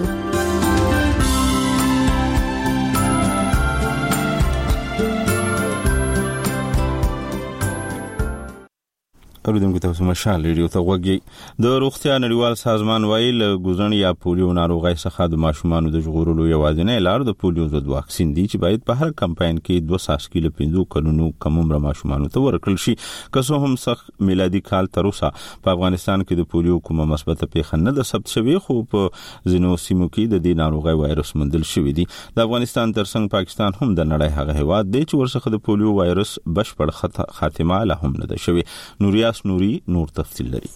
اوریدونکو تاسو مشال ریډیو ته غوږی. د روغتیا نړیوال سازمان وایي له ګوزن یا پولیو ناروغۍ څخه د ماشومانو د ژغورلو یوازینی لار د پولیو ضد واکسین دی چې باید په هر کمپاین کې 2 کیلو 5 کلونو کم عمر ماشومانو ته ورکړل شي. که څه هم سخت میلادي کال تر اوسه په افغانستان کې د پولیو کومه مثبته پیښه نه ده ثبت شوې، خو په ځینو سیمو کې د دې ناروغۍ وایرس موندل شوی دی. د افغانستان ترڅنګ پاکستان هم د نړۍ هغه هیواد دی چې ورڅخه د پولیو وایرس بشپړ خاتمه لا هم نه ده شوی. نوري نور تفصیل لري.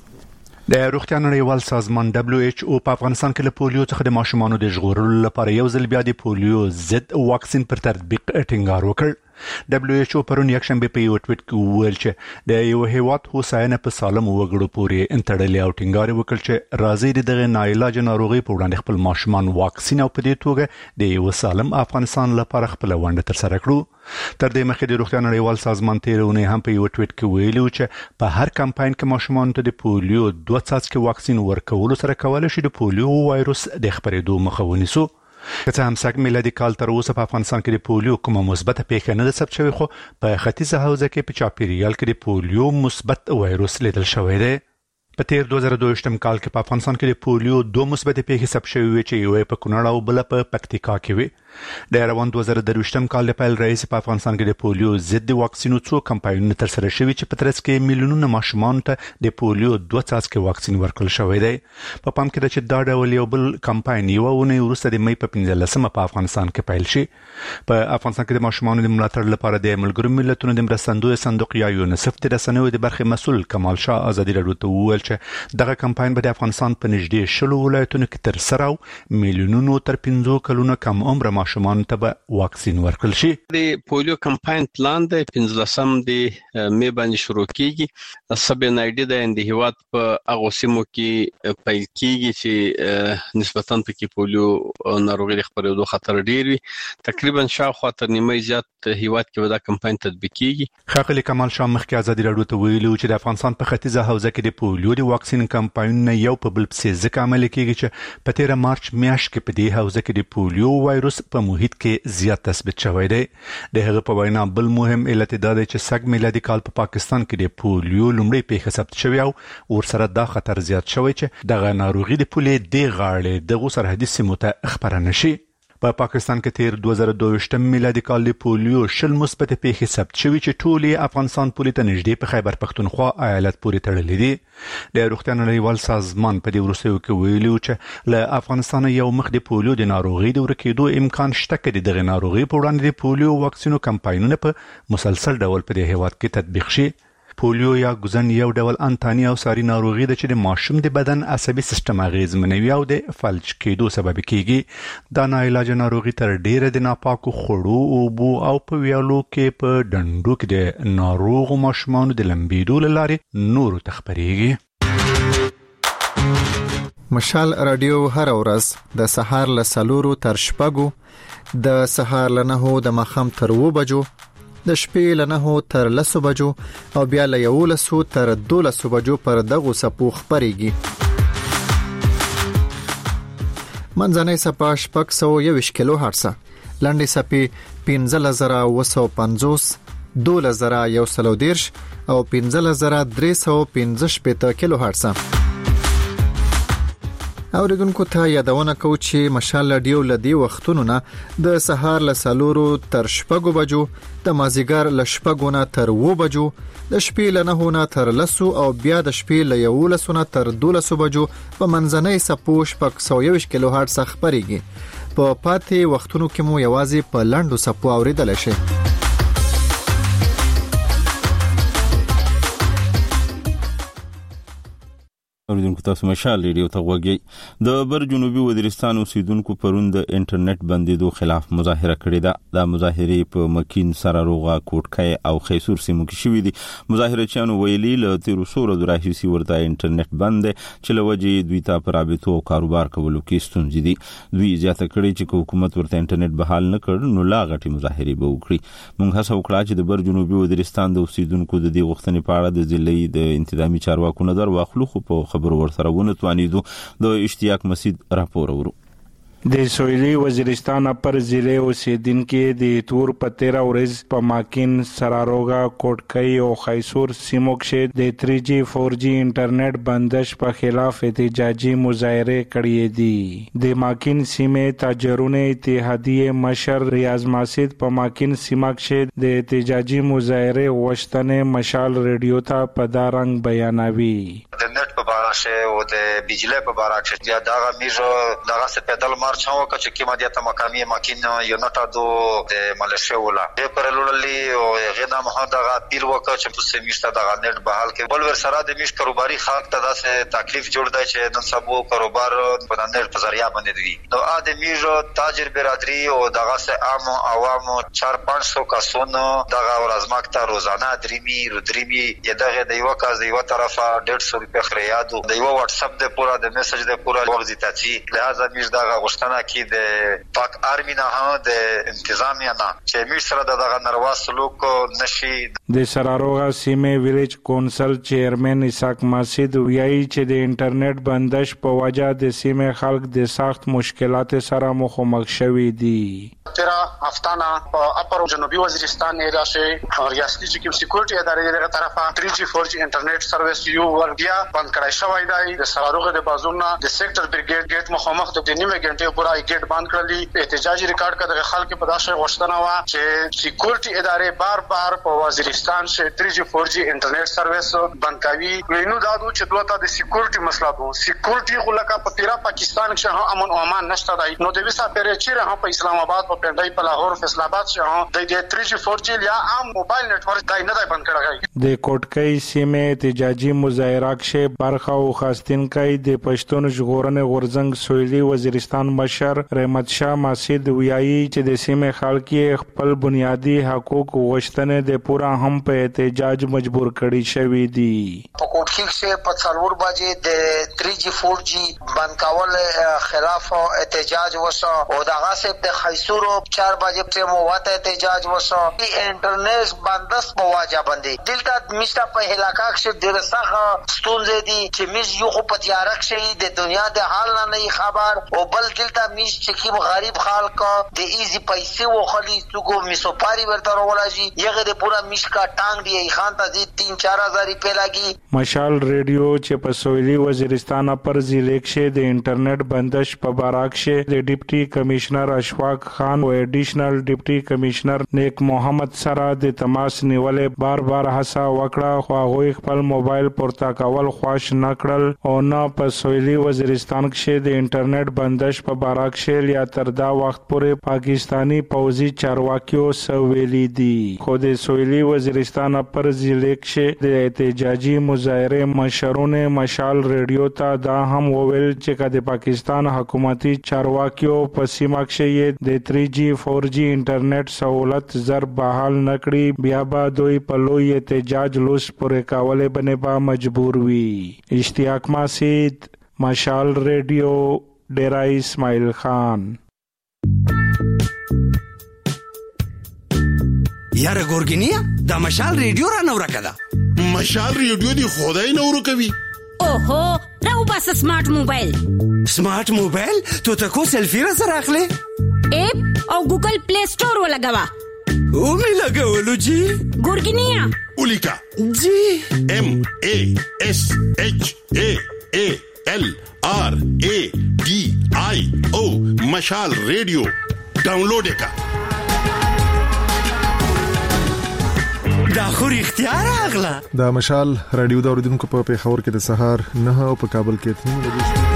د روغتیا نړیوال سازمان WHO په افغانستان کې له پولیو څخه د ماشومانو د ژغورلو لپاره یو ځل بیا د پولیو ضد واکسین پر تطبیق ټینګار وکړ. WHO پرون یکشنبه په یو ټویټ کې وویل چې د یو هیواد هوساینه په سالم وګړو پورې انټړلې او ټینګار وکړ چې راځي دغه ناعلاج ناروغي په وړاندې خپل ماشومان واکسین او په دې توګه د یو سالم افغانستان لپاره خپل ونډه تر سره کړو. تر دې مخکې د روغتیا نړیوال سازمان تیرونه هم په یو ټویټ کې ویلي چې په هر کمپاین کې ماشومان ته د پولیو 2 څاڅکي واکسین ورکول سره کولای شي د پولیو وایرس د خپرېدو مخه ونیسي. که څه هم سږ میلادي کال تر اوسه په افغانستان کې د پولیو کومه مثبته پیښه نه ده ثبت شوې، خو په ختیځه حوزه کې په چاپیریال کې د پولیو مثبت وایرس لیدل شوی دی. په تیر 2022 کال کې په افغانستان کې د پولیو 2 مثبته پیښې ثبت شوې چې یو په کونړ او بل په پکتیکا کې وي. د روان 2023 کال د پیل رئیس په افغانستان کې د پولیو ضد واکسینو څو کمپاینونه تر سره شوي چې په ترڅ کې میلیونونه ماشومان ته د پولیو 2 څاڅکي واکسین ورکړل شوی دی. په پام کې ده چې دا ډول یو بل کمپاین یو ونې وروسته د مې په 15 په افغانستان کې پیل شي. په افغانستان کې د ماشومانو د ملاتړ لپاره د ملګرو ملتونو د مرستندوی صندوق یا یونیسف د رسنیو د برخې مسؤل کمال شاه ازادي راډیو ته وویل چې دغه کمپاین به د افغانستان په نږدې 10 ولایتونو کې تر سره او میلیونونو تر 15 کلونو کم عمر ماشومان ته به واکسین ورکړل شي. د پولیو کمپاین پلان د 15 د مې باندې شروع کیږي. سب نایډي د هیواد په هغه سیمو کې پیل کیږي چې نسبتاً په پولیو ناروغي خپرېدو خطر ډیر وي. تقریبا شاوخوا تر نیمه زیات هیواد کې دا کمپاین تطبیق کیږي. خاقلی کمال شاه مخکې ازادي راډیو ته ویلي چې د افغانستان په ختیځه حوزه کې د پولیو د واکسین کمپاینونه یو په بل پسې ځکه عملي کیږي چې په 13 مارچ میاشت کې په دې حوزه کې د پولیو وایرس په محیط کې زیات تثبیت شوی دی. د هغه په وینا بل مهم علت دا دی چې سږ میلادي کال په پاکستان کې د پولیو لومړی پیښه ثبت شوی او ورسره دا خطر زیات شوی چې دغه ناروغي د پولې د غاړې دغه سرحدي سیمو ته خپره نشي. په پاکستان کې تیر 2022 میلادي کال د پولیو 10 مثبت پیښې ثبت شوي چې ټولې افغانستان پولې ته نږدې په خیبر پختونخوا ایالت پورې تړلې دي. د روغتیا نړیوال سازمان په دې وروستیو کې ویلي چې له افغانستان یو مخ د پولیو د ناروغي د ورکېدو امکان شته چې دغه ناروغي په وړاندې د پولیو واکسینو کمپاینونه په مسلسل ډول په دې هیواد کې تطبیق شي. پولیو یا ګوزن یو ډول انتاني او ساري ناروغي ده چې د ماشوم د بدن عصبي سیستم اغیزمنوي او د فلج کېدو سبب کیږي. دا ناعلاج ناروغي تر ډیره د ناپاکو خوړو او بو او په ویالو کې په ډنډو کې د ناروغ ماشومانو د لمبېدو لارې نور تخبريږي. مشال رادیو هر ورځ د سهار له 4 تر 6 د سهار له 9 د مخام تر 2 بجو د شپې له 9 تر 10 بجو او بیا له 11 تر 12 بجو پر دغه سپو خبريږي. منځنۍ سپا 621 کیلو هرتز، لنډې سپې 15950، 12110 او 15315 کیلو هرتز. اوریدونکو ته یادونه کوم چې مشال رادیو لدی وختونو نه د سهار له 4 تر 6 بجو، د مازیګر له 6 نه تر 2 بجو، د شپې له 9 نه تر 10 او بیا د شپې له 11 نه تر 12 بجو په منځنۍ سپو 621 کیلو هرتز خبريږي. په پاتې وختونو کې مو یوازې په لاندو سپو اوریدل شي. اوریدونکو تاسو مشال ریډیو ته غوږی د بر جنوبي وزیرستان اوسیدونکو پرون د انټرنیټ بندیدو خلاف مظاهره کړې ده. د مظاهرې په مکین سراروغه کوټکای او خیسور سیمو کې شوې دي. مظاهرچیانو ویلي له 1300 د راهیسي ورته انټرنیټ بند دی چې له وجې دوی ته پر رابطو او کاروبار کولو کې ستونزې دي. دوی زیاته کړې چې حکومت ورته انټرنیټ بحال نه کړ نو لا غټي مظاهرې به وکړي. موږ هڅه وکړه چې د بر جنوبي وزیرستان د اوسیدونکو د دې غوښتنې په اړه د ضلعي د انتظامی چارواکو نظر واخلو خو په خبرو ورسره ونتوانیدو. د اشتیاق مسید راپور ورو. د سویلي وزیرستان پر ضلع اوسیدونکو د تور په 13 ورځ په ماکین سراروغه کوټکای او خیسور سیمو کې د 3G 4G انټرنیټ بندش په خلاف احتجاجي مظاهره کړې دي. د ماکین سیمه تاجرونه اتحادیه مشر ریاض ماسید په ماکین سیمه کې د احتجاجي مظاهره وشتنه مشال ریډیو ته په دارنګ بیانوي. د نت په باره شه او د بجلی په باره شه یا دغه میجو دغه څه پیدل مارچ هو چې کیما دیته مقامی ماکین یو نټا دو د مالشه ولا د پر لوللی او غنا مه دغه پیر وکړه چې په سیمشته دغه نت بحال کې بل ور سره د میش کاروباري خلک ته داسې تکلیف جوړ دی چې نن سبو کاروبار په نت په ذریعہ باندې دی. نو ا د میجو تاجر برادری او دغه څه عام عوام 4-500 کسونو دغه ورځماکته روزانه دریمی دغه د یو کاز د یو طرفه 150 روپیا خریادو د یو واتس اپ د پورا د میسج د پورا وغزي تاچی لہذا میش دغه غشتنه کې د پاک آرمی نه د انتظامیه نه چې میش سره دغه ناروا سلوک نشي. د سراروغه سیمه ویلیج کونسل چیرمن اسحاق ماسید ویایي چې د انټرنیټ بندش په وجه د سیمه خلک د سخت مشکلات سره مخامخ شوي دي. تیرا هفتانه په اپر جنوبي وزیرستان ایریا کې ریاستي چې سکیورټي ادارې دغه طرفه 3G 4G انټرنیټ سرویس یو ورګیا بند کړای شوی دی. د سراروغه د بازونا د سېکټر برګیډ گیټ مخامخ د نیمه غنټه پورا گیټ بند کړلی. احتجاجي ریکارډ کړه د خلکو په داسې غوښتنه وا چې سکیورټي ادارې بار په وزیرستان کې 3G 4G انټرنیټ سرویس بند کوي. وینو دا چې دوه د سکیورټي مسله وو سکیورټي غلکه په تیرا پاکستان کې امن او امان نشته دی. نو د وسه پرې چې په اسلام آباد په پندای په لاهور فیصل آباد چې د 3G 4G یا عام موبایل نتورک دای نه دی بند کړی. د کوټکای سیمه احتجاجي مظاهره کې برخه او خاستینکای د پښتون ژغورنې غورځنګ سویلي وزیرستان مشر رحمت شاه ماسید ویایي چې د سیمه خلک خپل بنیادی حقوق غوښتنې د پورا هم په احتجاج مجبور کړي شوی دي. په کوټکای کې په څلور بجې د 3G 4G بند کول خلاف احتجاج وشو او دغه سپ د خیسور 4 بجې په موته احتجاج وشو. انټرنیټ بندس په واجب باندې دلته مشته په علاقہ کې ډېر سخت ستونزې دي چې میز یو خو په تیار کې د دنیا د حال نه خبر او بل دلته میز چې کی غریب خلک د ایزي پیسې وخلی څوک میسو پاری ورته راولای یغه د پورا میش کا ټانګ دی خان ته 3-4 روپے لګي. مشال ریډیو چې په سویلي وزیرستان پر ضلع کې د انټرنیټ بندش په باراک کې د ډیپټي کمشنر اشفاق خان او ایډیشنل ډیپټي کمشنر نیک محمد سره د تماس نیولې بار هڅه وکړه خو هغه خپل موبایل پورته کول خوښ نه کړل او نه په سویلي وزیرستان کې د انټرنیټ بندش په باراک کې یا تر دا وخت پورې پاکستانی پوځي چارواکیو سویلي دي. خو د سویلي وزیرستان پر ضلع کې د احتجاجي مظاهره مشرونه مشال ریډیو ته دا هم وویل چې د پاکستان حکومتي چارواکیو په سیمه کې د 3G 4G انټرنیټ سہولت زر بحال نکړي بیا به دوی په لوی احتجاج لوس پورې کولې باندې به مجبور وي. اشتیاق مسید مشال ریډیو ډیرا اسماعیل خان. یاره ګورګینیا دا مشال ریډیو را نو راکدا. مشال ریډیو دی خدای نو ورکوي. اوهو راو بس سمارټ موبایل. سمارټ موبایل ته تاسو سلفي را سره اخلي اپ او ګوګل پلی سٹور ولګوا. او می لګولو جی ګورګینیا اولیکا جی MASHALRADIO مشال ریډیو ډاونلوډ کا. دا خو اختیار اغلا د مشال رادیو د اوریدونکو په پیښور کې د سهار 9 او په کابل کې 3 بجې.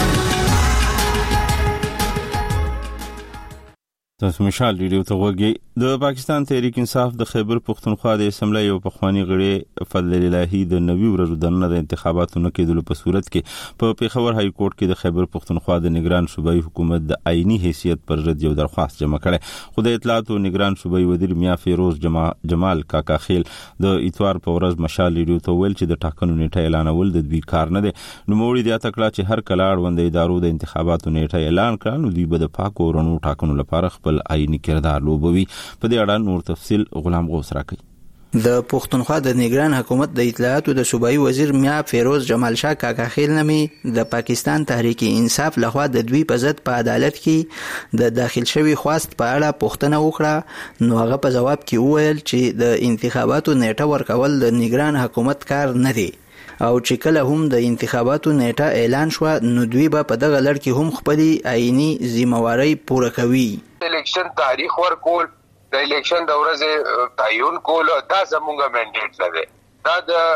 تاسو مشال ریډیو ته وګورئ. د پاکستان تحریک انصاف د خیبر پختونخوا د اسمبلی یو پخوانی غړي فضل الهی د 90 ورځو د انتخاباتو نه کېدلو په صورت کې په پیښور های کورټ کې د خیبر پختونخوا د نگران صوبایي حکومت د آئینی حیثیت پر ضد یو درخواست جمع کړي. خو د اطلاعات او نگران صوبایي وزیر میا فیروز جمال کاکا خیل د اتوار په ورځ مشال ریډیو ته ویل چې د ټاکنو نیټه اعلانول د دوی کار نه دی. نو موري د اتکړه چې هر کله اړوند ادارو د انتخاباتو نیټه اعلان کړي نو دوی به د پاکو رڼو ټاکنو لپاره خپل آئینی کردار لوبوي. په دې اړه نور تفصیل غلام غوث راکړي. د پښتونخوا د نگران حکومت د اطلاعاتو د صوبایي وزیر میا فیروز جمال شاه کاکا خیل نمی د پاکستان تحریک انصاف لخوا د دوی په ضد په عدالت کې د داخل شوی خواست په اړه پوښتنه وکړه. نو هغه په جواب کې وویل چې د انتخاباتو نیټه ورکول د نگران حکومت کار نه دی او چې کله هم د انتخاباتو نیټه اعلان شو نو دوی به په دغه لړ کې هم خپل آئینی ذمہواری پوره کوي. الیکشن تاریخ ورکول د الیکشن د ورځې تعین کول دا زموږه منډیټ لري. دا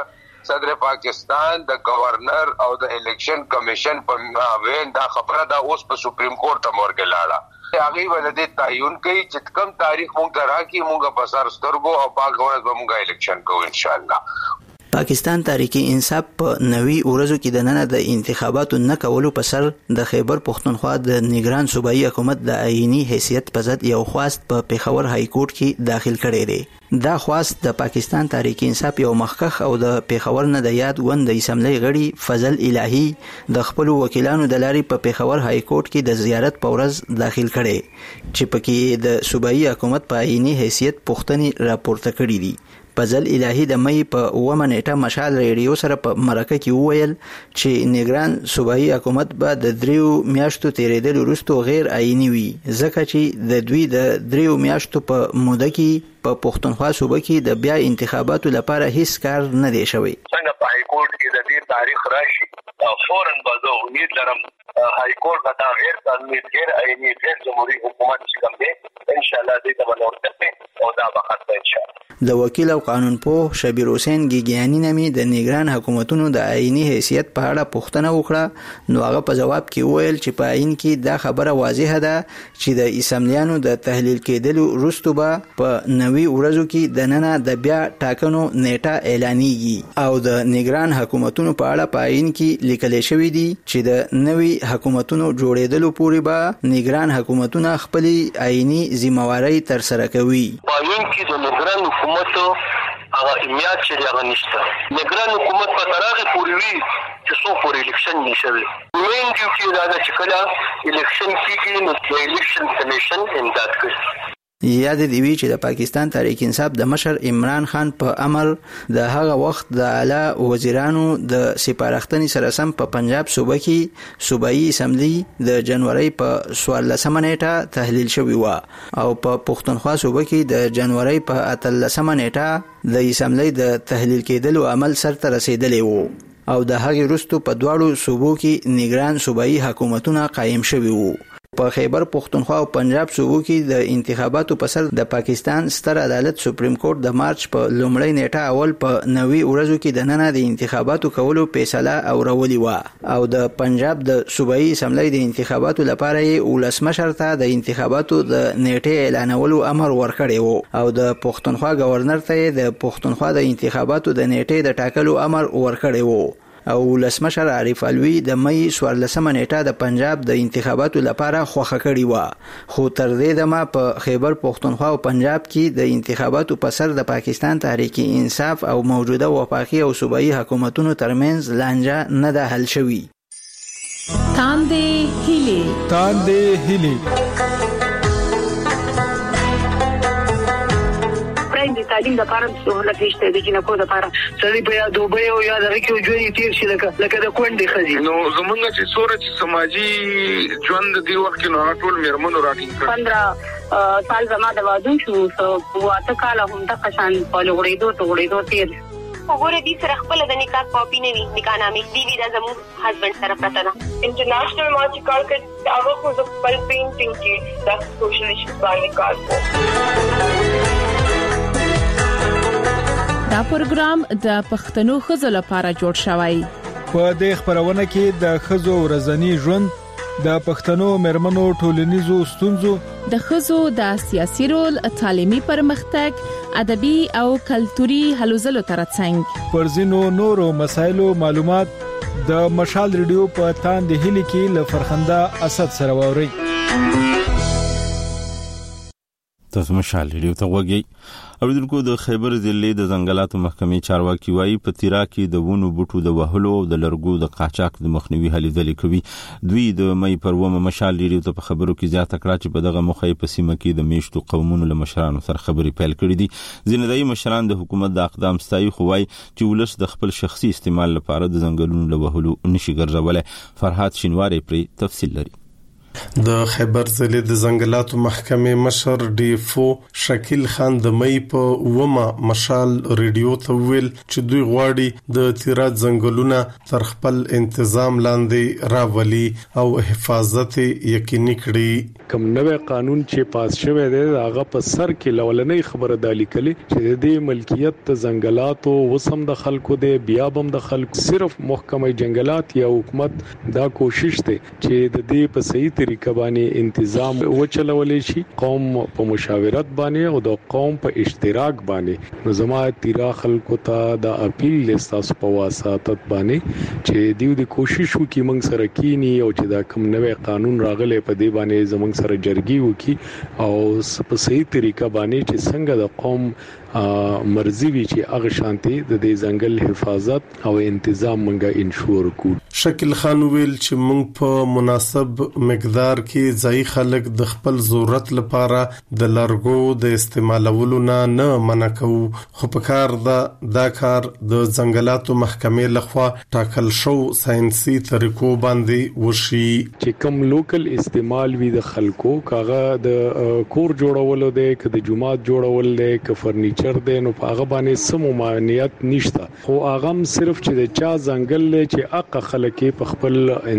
د صدر پاکستان د گورنر او د الیکشن کمیشن په وین دا خبره دا اوس په سپریم کورټ ته ورګه لاړه. هغه ولدي تعین کوي چې کوم تاریخ مونږ ته راکې مونږه په سر سترګو او په غوړز به مونږه الیکشن کوو ان شاء الله. پاکستان تحریک انصاف په 90 ورځو کې د نن د انتخاباتو نه کولو په سر د خیبر پختونخوا د نگران صوبایي حکومت د آئینی حیثیت په ضد یو خواست په پیښور های کورټ کې داخل کړی دی. دا خواست د پاکستان تحریک انصاف یو مخکخ او د پیښور نه د یاد غوند د اسمبلی غړي فضل الهی د خپل وکیلانو د لارې په پیښور های کورټ کې د زیارت په ورځ داخل کړي چې پکې د صوبایي حکومت په آئینی حیثیت پوښتنې راپورته کړې دي. فضل الهی د مې په 9 نیټه مشال ریډیو سره په مرکه کې وویل چې نگران صوبایي حکومت به د 3 میاشتو تیرېدل وروسته غیر آئینی وي ځکه چې د دوی د 3 میاشتو په موده کې په پښتونخوا صوبه کې د بیا انتخاباتو لپاره هیڅ کار نه دی شوی. څنګه په های کورټ کې د دې تاریخ راشي فورن به زه امید لرم های کورټ دا غیر قانوني غیر آئینی غیر جمهوریت حکومت چې کوم دی ان شاء الله دې ته ورته او دا به ختم ان شاء الله. د وکیل او قانونپوه شبیر حسین ګیګیانی نمی د نگران حکومتونو د آئینی حیثیت په اړه پوښتنه وکړه. نو هغه په جواب کې وویل چې په آئین کې دا خبره واضحه ده چې د اسمبلیانو د تحلیل کېدلو وروسته به په 90 ورځو کې د نن د بیا ټاکنو نیټه اعلانېږي او د نگران حکومتونو په اړه په آئین کې لیکل شوی دی چې د نوي حکومتونو جوړېدلو پورې به نگران حکومتونه خپل آئینی ذمہواری تر سره کوي. آئین کې د نگران حکومت هغه امیات چې هغه نشته. نگران حکومت په تراغه پوری وی چې څو پورې الیکشن نشوي. مین ډیوټي دا چې کله الیکشن کیږي نو د الیکشن کمیشن امداد کوي. یاد دی وی چې د پاکستان تحریک انصاف د مشر عمران خان په امر د هغه وخت د اعلی وزیرانو د سپارښتنې سره سم په پنجاب صوبه کې صوبایي اسمبلی د جنوري په 14 نیټه تحلیل شوی و او په پښتونخوا صوبه کې د جنوري په 13 نیټه د اسمبلی د تحلیل کېدلو عمل سرته رسیدلی وو او د هغې وروسته په دواړو صوبو کې نگران صوبایي حکومتونه قایم شوي وو. په خیبر پختونخوا او پنجاب صوبو کې د انتخاباتو په سر د پاکستان ستر عدالت سپریم کورټ د مارچ په لومړۍ نیټه اول په 90 ورځو کې د نن د انتخاباتو کولو فیصله اورولې و او د پنجاب د صوبایي اسمبلی د انتخاباتو لپاره یې ولسمشر ته د انتخاباتو د نیټې اعلانولو امر ورکړی و او د پښتونخوا گورنر ته د پښتونخوا د انتخاباتو د نیټې د ټاکلو امر ورکړی و او ولسمشر عارف علوی د مې 14 نیټه د پنجاب د انتخاباتو لپاره خوښه کړې و. خو تر دې دمه په خیبر پختونخوا او پنجاب کې د انتخاباتو په سر د پاکستان تحریک انصاف او موجوده وفاقي او صوبایي حکومتونو ترمنځ لانجه نه ده حل شوې. تاندې هیلي د تعلیم لپاره سہولت نشته د جنکو لپاره سړي په یا دوبه او یا د ریکو ژوند تیر شي لکه د کونډې خزي. نو زمونږ چې سورج سماجی ژوند دی وخت کې نو ټول میرمنو راټینګ کړ 15 سال زما د واده شو واته کال هم د قشان په لوړېدو تیر وګوره دې سره خپل د نکاح کاپی نه وي نکاح نامې دی دا زموږ هسبند سره پته ده. انټرنیشنل ما چې کار کړ هغه خو د خپل پینټینګ کې د سوشل ایشوز باندې کار کوي. دا پروګرام د پښتنو خزو لپاره جوړ شوی. په دې خبرونه کې د خزو ورځنی ژوند د پښتنو مرمنو ټولنیزو ستونزو، د ښځو د سیاسي رول، تعلیمي پرمختګ، ادبي او کلتوري هلو ځلو ترڅنګ پر ځینو نورو مسایلو معلومات د مشال ریډیو په تاند هلي کې ل فرخنده اسد سره ووري. تاسو مشال ریډیو ته وګورئ. اوریدونکو، د خیبر ضلع د ځنګلاتو محکمې چارواکي وایي په تیرا کې د ونو بوټو د وهلو او د لرګو د قاچاق د مخنیوي هلې ځلې کوي. دوی د مې پر ومه مشال ریډیو ته په خبرو کې زیاته کړه چې په دغه مخې په سیمه کې د میشتو قومونو له مشرانو سره خبرې پیل کړې دي. ځینې دایي مشران د حکومت د اقدام ستایي، خو وایي چې ولس د خپل شخصي استعمال لپاره د ځنګلونو له وهلو نشي ګرځولای. فرحات شینواری پرې تفصیل لري. د خیبر ضلع د ځنګلاتو محکمې مشر ډیفو شکیل خان د مې په ومه مشال ریډیو ته ویل چې دوی غواړي د تیرا ځنګلونه تر خپل انتظام لاندې راولي او حفاظت یقیني کړي. کوم نوې قانون چې پاس شوی دی هغه په سر کې لولنې خبره دالي کلی چې د ملکیت د ځنګلاتو وسم د خلکو دی، بیا بم د خلکو صرف محکمه جنگلات یا حکومت دا کوشش دی چې د دې په صحیح طریقه باندې انتظام وچلولې شي، قوم په مشاورت باندې او د قوم په اشتراک باندې. نو زما تیرا خلکو ته د اپیل لستاسو په واسطه باندې چې دیو د کوشش وکي موږ سره کینی او چې دا کوم نوې قانون راغلی په دې باندې زموږ سره جرګي وکي او په صحیح طریقه باندې چې څنګه د قوم مرزي وی چې هغه شانتي د دې ځنګل حفاظت او انتظام منګه انشور کو. شکیل خان ویل چې موږ په مناسب مقدار کې ځای خلک د خپل ضرورت لپاره د لرګو د استعمالولو نه منع کوو، خو په کار دا کار د ځنګلاتو محکمې لخوا ټاکل شو ساينسي طریقو باندې وشي. چې کوم لوکل استعمال وی د خلکو کاغه د کور جوړولو دی، ک د جماعت جوړول دی، ک فرنیچر دی، نو په هغه باندې سمو مانیت نشته. خو هغه صرف چې د چا ځنګل چې اق خلک په خپل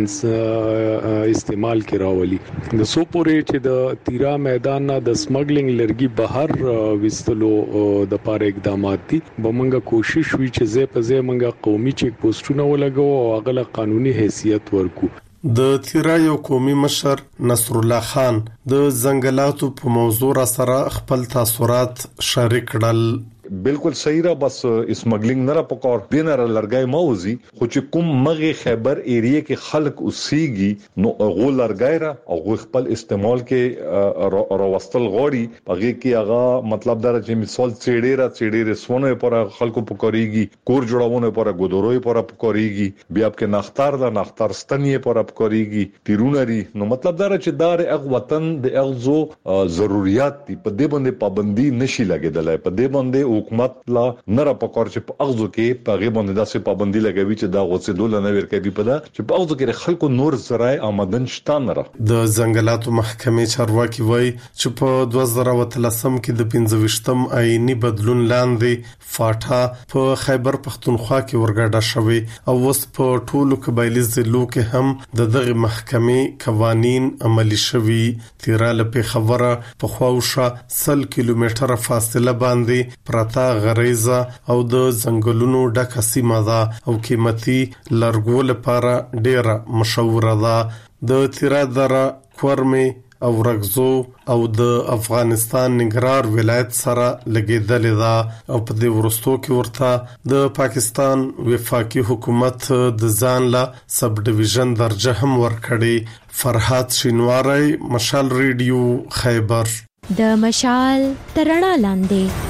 استعمال کې راولي. د سوپورې چې د تیرا میدان نه د سمګلینګ لرګي بهر وستلو د پاره اقدامات دي. بمنګه کوشش وی چې زه په زه منګه قومي چیک پوسټونه ولګو او هغه قانوني حیثیت ورکو. د تیرا یو قومي مشر نصر الله خان د ځنګلاتو په موضوع سره خپل تاثرات شریک کړل. بالکل صحیح را، بس اسمګلینګ نه را پکور دینه را لرګای موزي، خو چې کوم مغه خیبر ایریا کې خلک اوسېږي نو غو لرګای را او خپل استعمال کې راوستل غوړي پغه کې هغه مطلب دا چې مثال چېډې رسونه پر خلکو پکوريږي، کور جوړونه پر ګودروي پر پکوريږي، بیا په نختار دا نختار ستنې پر پکوريږي، تیرونري. نو مطلب دا چې دار اغ وطن د اغزو ضرورت دي، په دې باندې پابندي نشي لګیدلای، په دې باندې حکومت لا نره پکور چې په اغزو کې په غي باندې داسې پابندي لګوي چې دا غوڅېدل نه ورکوي په دا چې په اغزو کې خلکو نور ذرای آمدن شته نه. د ځنګلاتو محکمې چارواکي وایي چې په 2013 کې د 25م آئینی بدلون لاندې فاټا په خیبر پختونخوا کې ورګډه شوې او وس په ټولو قبایلی ضلعو کې هم د دغه محکمې قوانین عملي شوي. تیرا له خبره په خواوشه 100 کیلومتره فاصله باندې تا غریزه او د ځنګلونو ډکه سیمه ده او قیمتي لرګو لپاره ډیره مشهوره ده. د تیرا دره، کورمه او رغزو او د افغانستان ننګرهار ولایت سره لګیدلې ده او په دې ورستو کې ورته د پاکستان وفاقي حکومت د ځان له سب ډیویژن درجه هم ورکړي. فرحات شینواری، مشال ریډیو، خیبر. د مشال ترڼا لاندې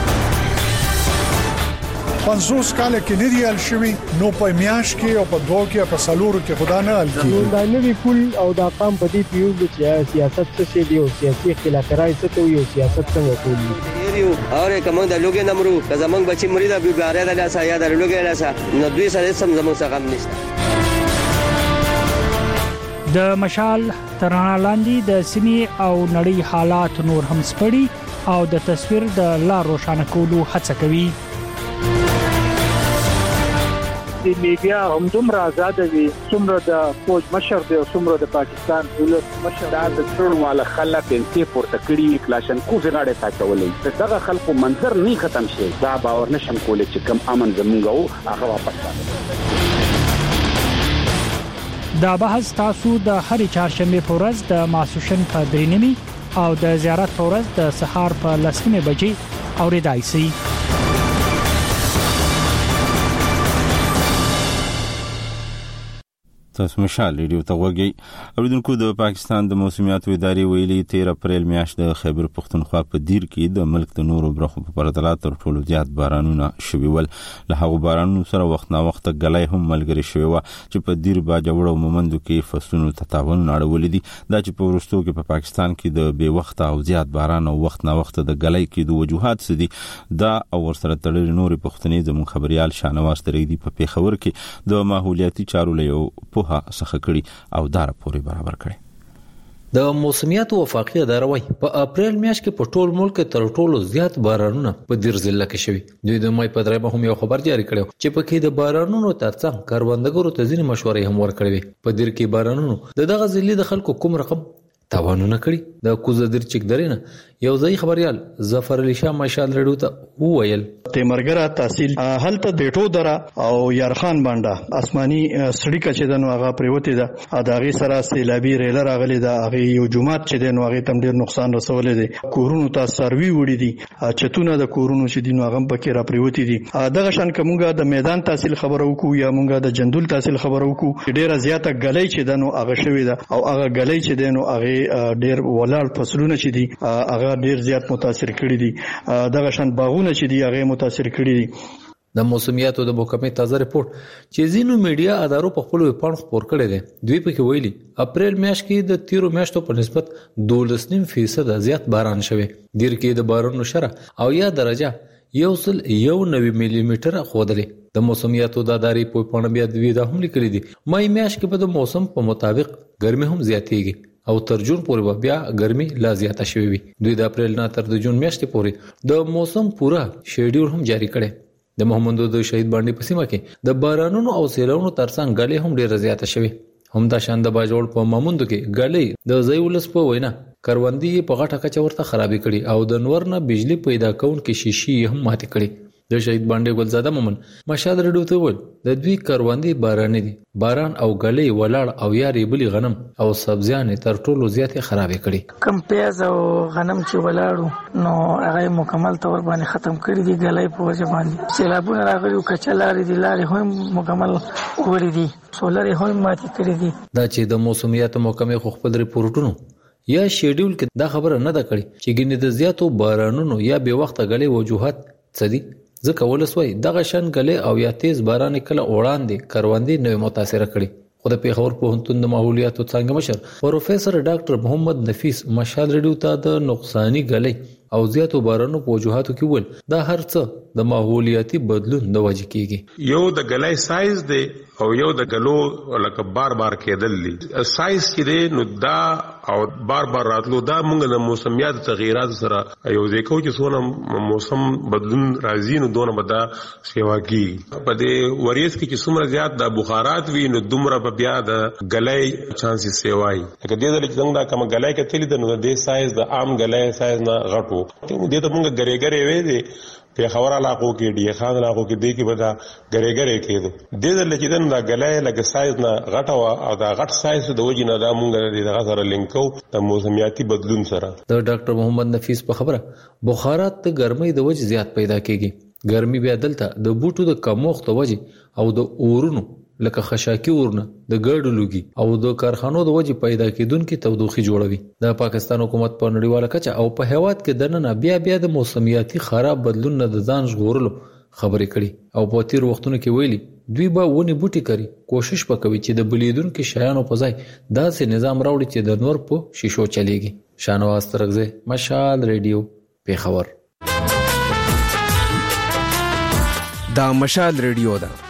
50 کال کې نه دی الشوي، نو په میاش کې او په دوه کې په سالورو کې خدا نه الکی. دا نوی پول او دا قام په دې پیو چې سیاست څه دی او سیاسي اختلافات څه ته یو سیاست څنګه کوي. یو اوره کوم د لوګي نمرو کزمنګ بچی مریدا بیګاره د لاسه یا د لوګي لاسه نو دوی سره سم زموږ څخه هم نشته. د مشال ترڼا لاندې د سیمې او نړۍ حالات نور هم سپړي او د تصویر د لا روښانه کولو هڅه کوي. د میډیا هم دومره آزاد وي څومره د فوج مشر دی او څومره د پاکستان ولس مشر دا د څړواله خلک انتي پورته کړي کلاشن کو زړه تاچولې دغه خلکو منظر نه ختم شي. دا باور نشم کولای چې کم امن زمونږ او هغه واپس راځي. دا بحث تاسو د هر چهارشنبه په ورځ د ماسوشن په 3:30 او د زیارت په ورځ د سهار په 10:00 بجې اوریدای شئ. تاسو مشال ریډیو ته وګورئ. اوریدونکو د پاکستان د موسمیاتو ادارې ویلي 13 اپریل میاشت د خیبر پختونخوا په دیر کې د ملک د نورو برخو په پرتله تر ټولو زیات بارانونه شوي ول. له هغو بارانونو سره وخت نا وخت غلای هم ملګری شوی و چې په دیر باجوړ او مومندو کې فصلونو ته تاوان اړولې دي. دا چې په ورستو کې په پاکستان کې د بے وخت او زیات باران او وخت نا وخت د غلای کې د وجوهات سدي دا او ورسره تړلې نورې پښتنې زمون خبريال شانواز ترېدي په پیښور کې د ماحولیاتي چارو له په څخه کړي او دار پورې برابر کړي. د موسمیاتو وفاقي اداره په اپریل میاشت کې په ټول ملک تر ټولو زیات بارانونه په دیر ضلع کې شوي. دوی د مای په 3 هم یو خبر جاری کړو چې په کې د بارانونو ترڅنګ کاروندګرو ته ځینې مشورې هم ورکړې. په دیر کې بارانونو دغه ضلع د خلکو کوم رقم تاوانونه کړی. د کوزدیر چک درینه یو ځای خبريال ظفر علي شاه مشال رډو ته وویل تیمرګرا تحصیل هلته د ټو درا او یارخان باندې آسماني سړی کچې د نوغه پریوتی ده اداغي سره سیلابي ریل راغلي ده. هغه یو جمعات چې د نوغه تم ډیر نقصان رسولې دي. کورونو ته سروي وړي دي چتونه د کورونو چې د نوغه پکې را پریوتی دي. دغه شان کومګه د میدان تحصیل خبرو کو یا مونږه د جندول تحصیل خبرو کو ډیره زیاته غلې چې د نو هغه شوی ده او هغه غلې چې د نو هغه ډیر ولاړ فصلونه چې دي هغه ډیر زیات متاثر کړي دي. دغه شان باغونه چې دي هغه متاثر کړي دي. د موسمیاتو د محکمې تازه رپورت چې زینو میډیا ادارو په خپل ویبپاڼو خبر کړی دی. دوی پکې ویلي اپریل میاشت کې د 13 میاشتو په نسبت 12.5% زیات باران شوی. دیر کې د بارانونو شره او یا درجه 1.9 ملي میټر خوده. د موسمیاتو د ادارې په پاڼه بیا دوی دا هم لیکلي دي مای میاشت کې په د موسم په مطابق ګرمي هم زیاتېږي او تر جون پورې بیا ګرمي لا زیاته شوې وي. دوی د اپریل نه تر د جون میاشتې پورې د موسم پورا شیډول هم جاری کړي. د محمد د شهید باندې په سیمه کې د بارانونو او سیلونو ترڅنګ غلې هم ډیره زیاته شوې. هم دا شان د باجوړ په ماموند کې غلې د زیولس په وینا کروندې په غټه کچ ورته خرابې کړي او د نور نه بجلی پیدا کون کې شیشي هم ماته کړي. د شهید باندې ګلزاده مومن مشاد رډو ته ول د دوی کروندې باران دي. باران او غلې ولاړ او یاري بلی غنم او سبزیان تر ټولو زیاتې خرابې کړي. کم پیاز او غنم چې ولاړو نو هغه مکمل تور باندې ختم کړي دي. غلې په وجه باندې سیلابونه راغلي او کچلاري دي لارې هم مکمل وړي دي. سولر هم ماتې کړي دي. دا چې د موسمیاتو محکمې خو خپل ریپورتونو یا شیډول کې دا خبره نه ده کړې چې ګینه د زیاتو بارانونو یا به وخت غلې وجوهات څه دي. ځکه ولسوي دغه شان غلې او یا تیز باران کله وړاندې کروندې نوې متاثر کړي. خو د پیښور پوهنتون د ماحولیاتو څنګه مشر پروفیسور ډاکټر محمد نفیس مشال رډیو ته د نقصانی غلې او زیاتو بارانو په وجوهاتو کې ول دا هر څه د ماحولیاتي بدلون د وجې کېږي. یو د غلې سایز دی او یو د غلو لکه بار کېدل دي. سایز چې دی نو دا او بار راتلو دا موږ د موسمیات تغیرات سره یو ځکه چې څونه موسم بدلون راځي نو دونه بدا سیوا کی په دې وریث کې چې څومره زیات د بخارات وي نو دومره په بیا د غلې چانسز سیوای. لکه دې ځل چې څنګه کوم غلې کې تللی د نو د سایز د عام غلې سایز نه غټو دې ته موږ ګریګرې وې دي. په خبره علاقو کې ډی خان علاقو کې دې کې بدا ګریګرې کېدو دې ځل چې دن دا غلې لکه سایز نه غټه او دا غټ سایز د وجې نه دا موږ دغه سره لینکو د موسمیاتي بدلون سره. د ډاکټر محمد نفیس په خبره بخارات د ګرمۍ د وجې زیات پیدا کېږي. ګرمي بیا دلته د بوټو د کموخت وجې او د اورونو لکه خشاکی ورنه د ګړډو لوګي او د کارخانو د وجې پیدا کېدونکو تودوخي جوړوي. د پاکستان حکومت په نړیواله کچه او په هیواد کې دننه بیا د موسمیاتي خراب بدلون نه د ځان ژغورلو خبرې کړي او په تیر وختونو کې ویلي دوی به ونی بوټي کوي. کوشش وکوي چې د بلیدونکو شیانو په ځای داسې نظام راوړي چې د نور په شیشو چلیږي. شانواز ترغزه مشال ریډیو پیښور. دا مشال ریډیو ده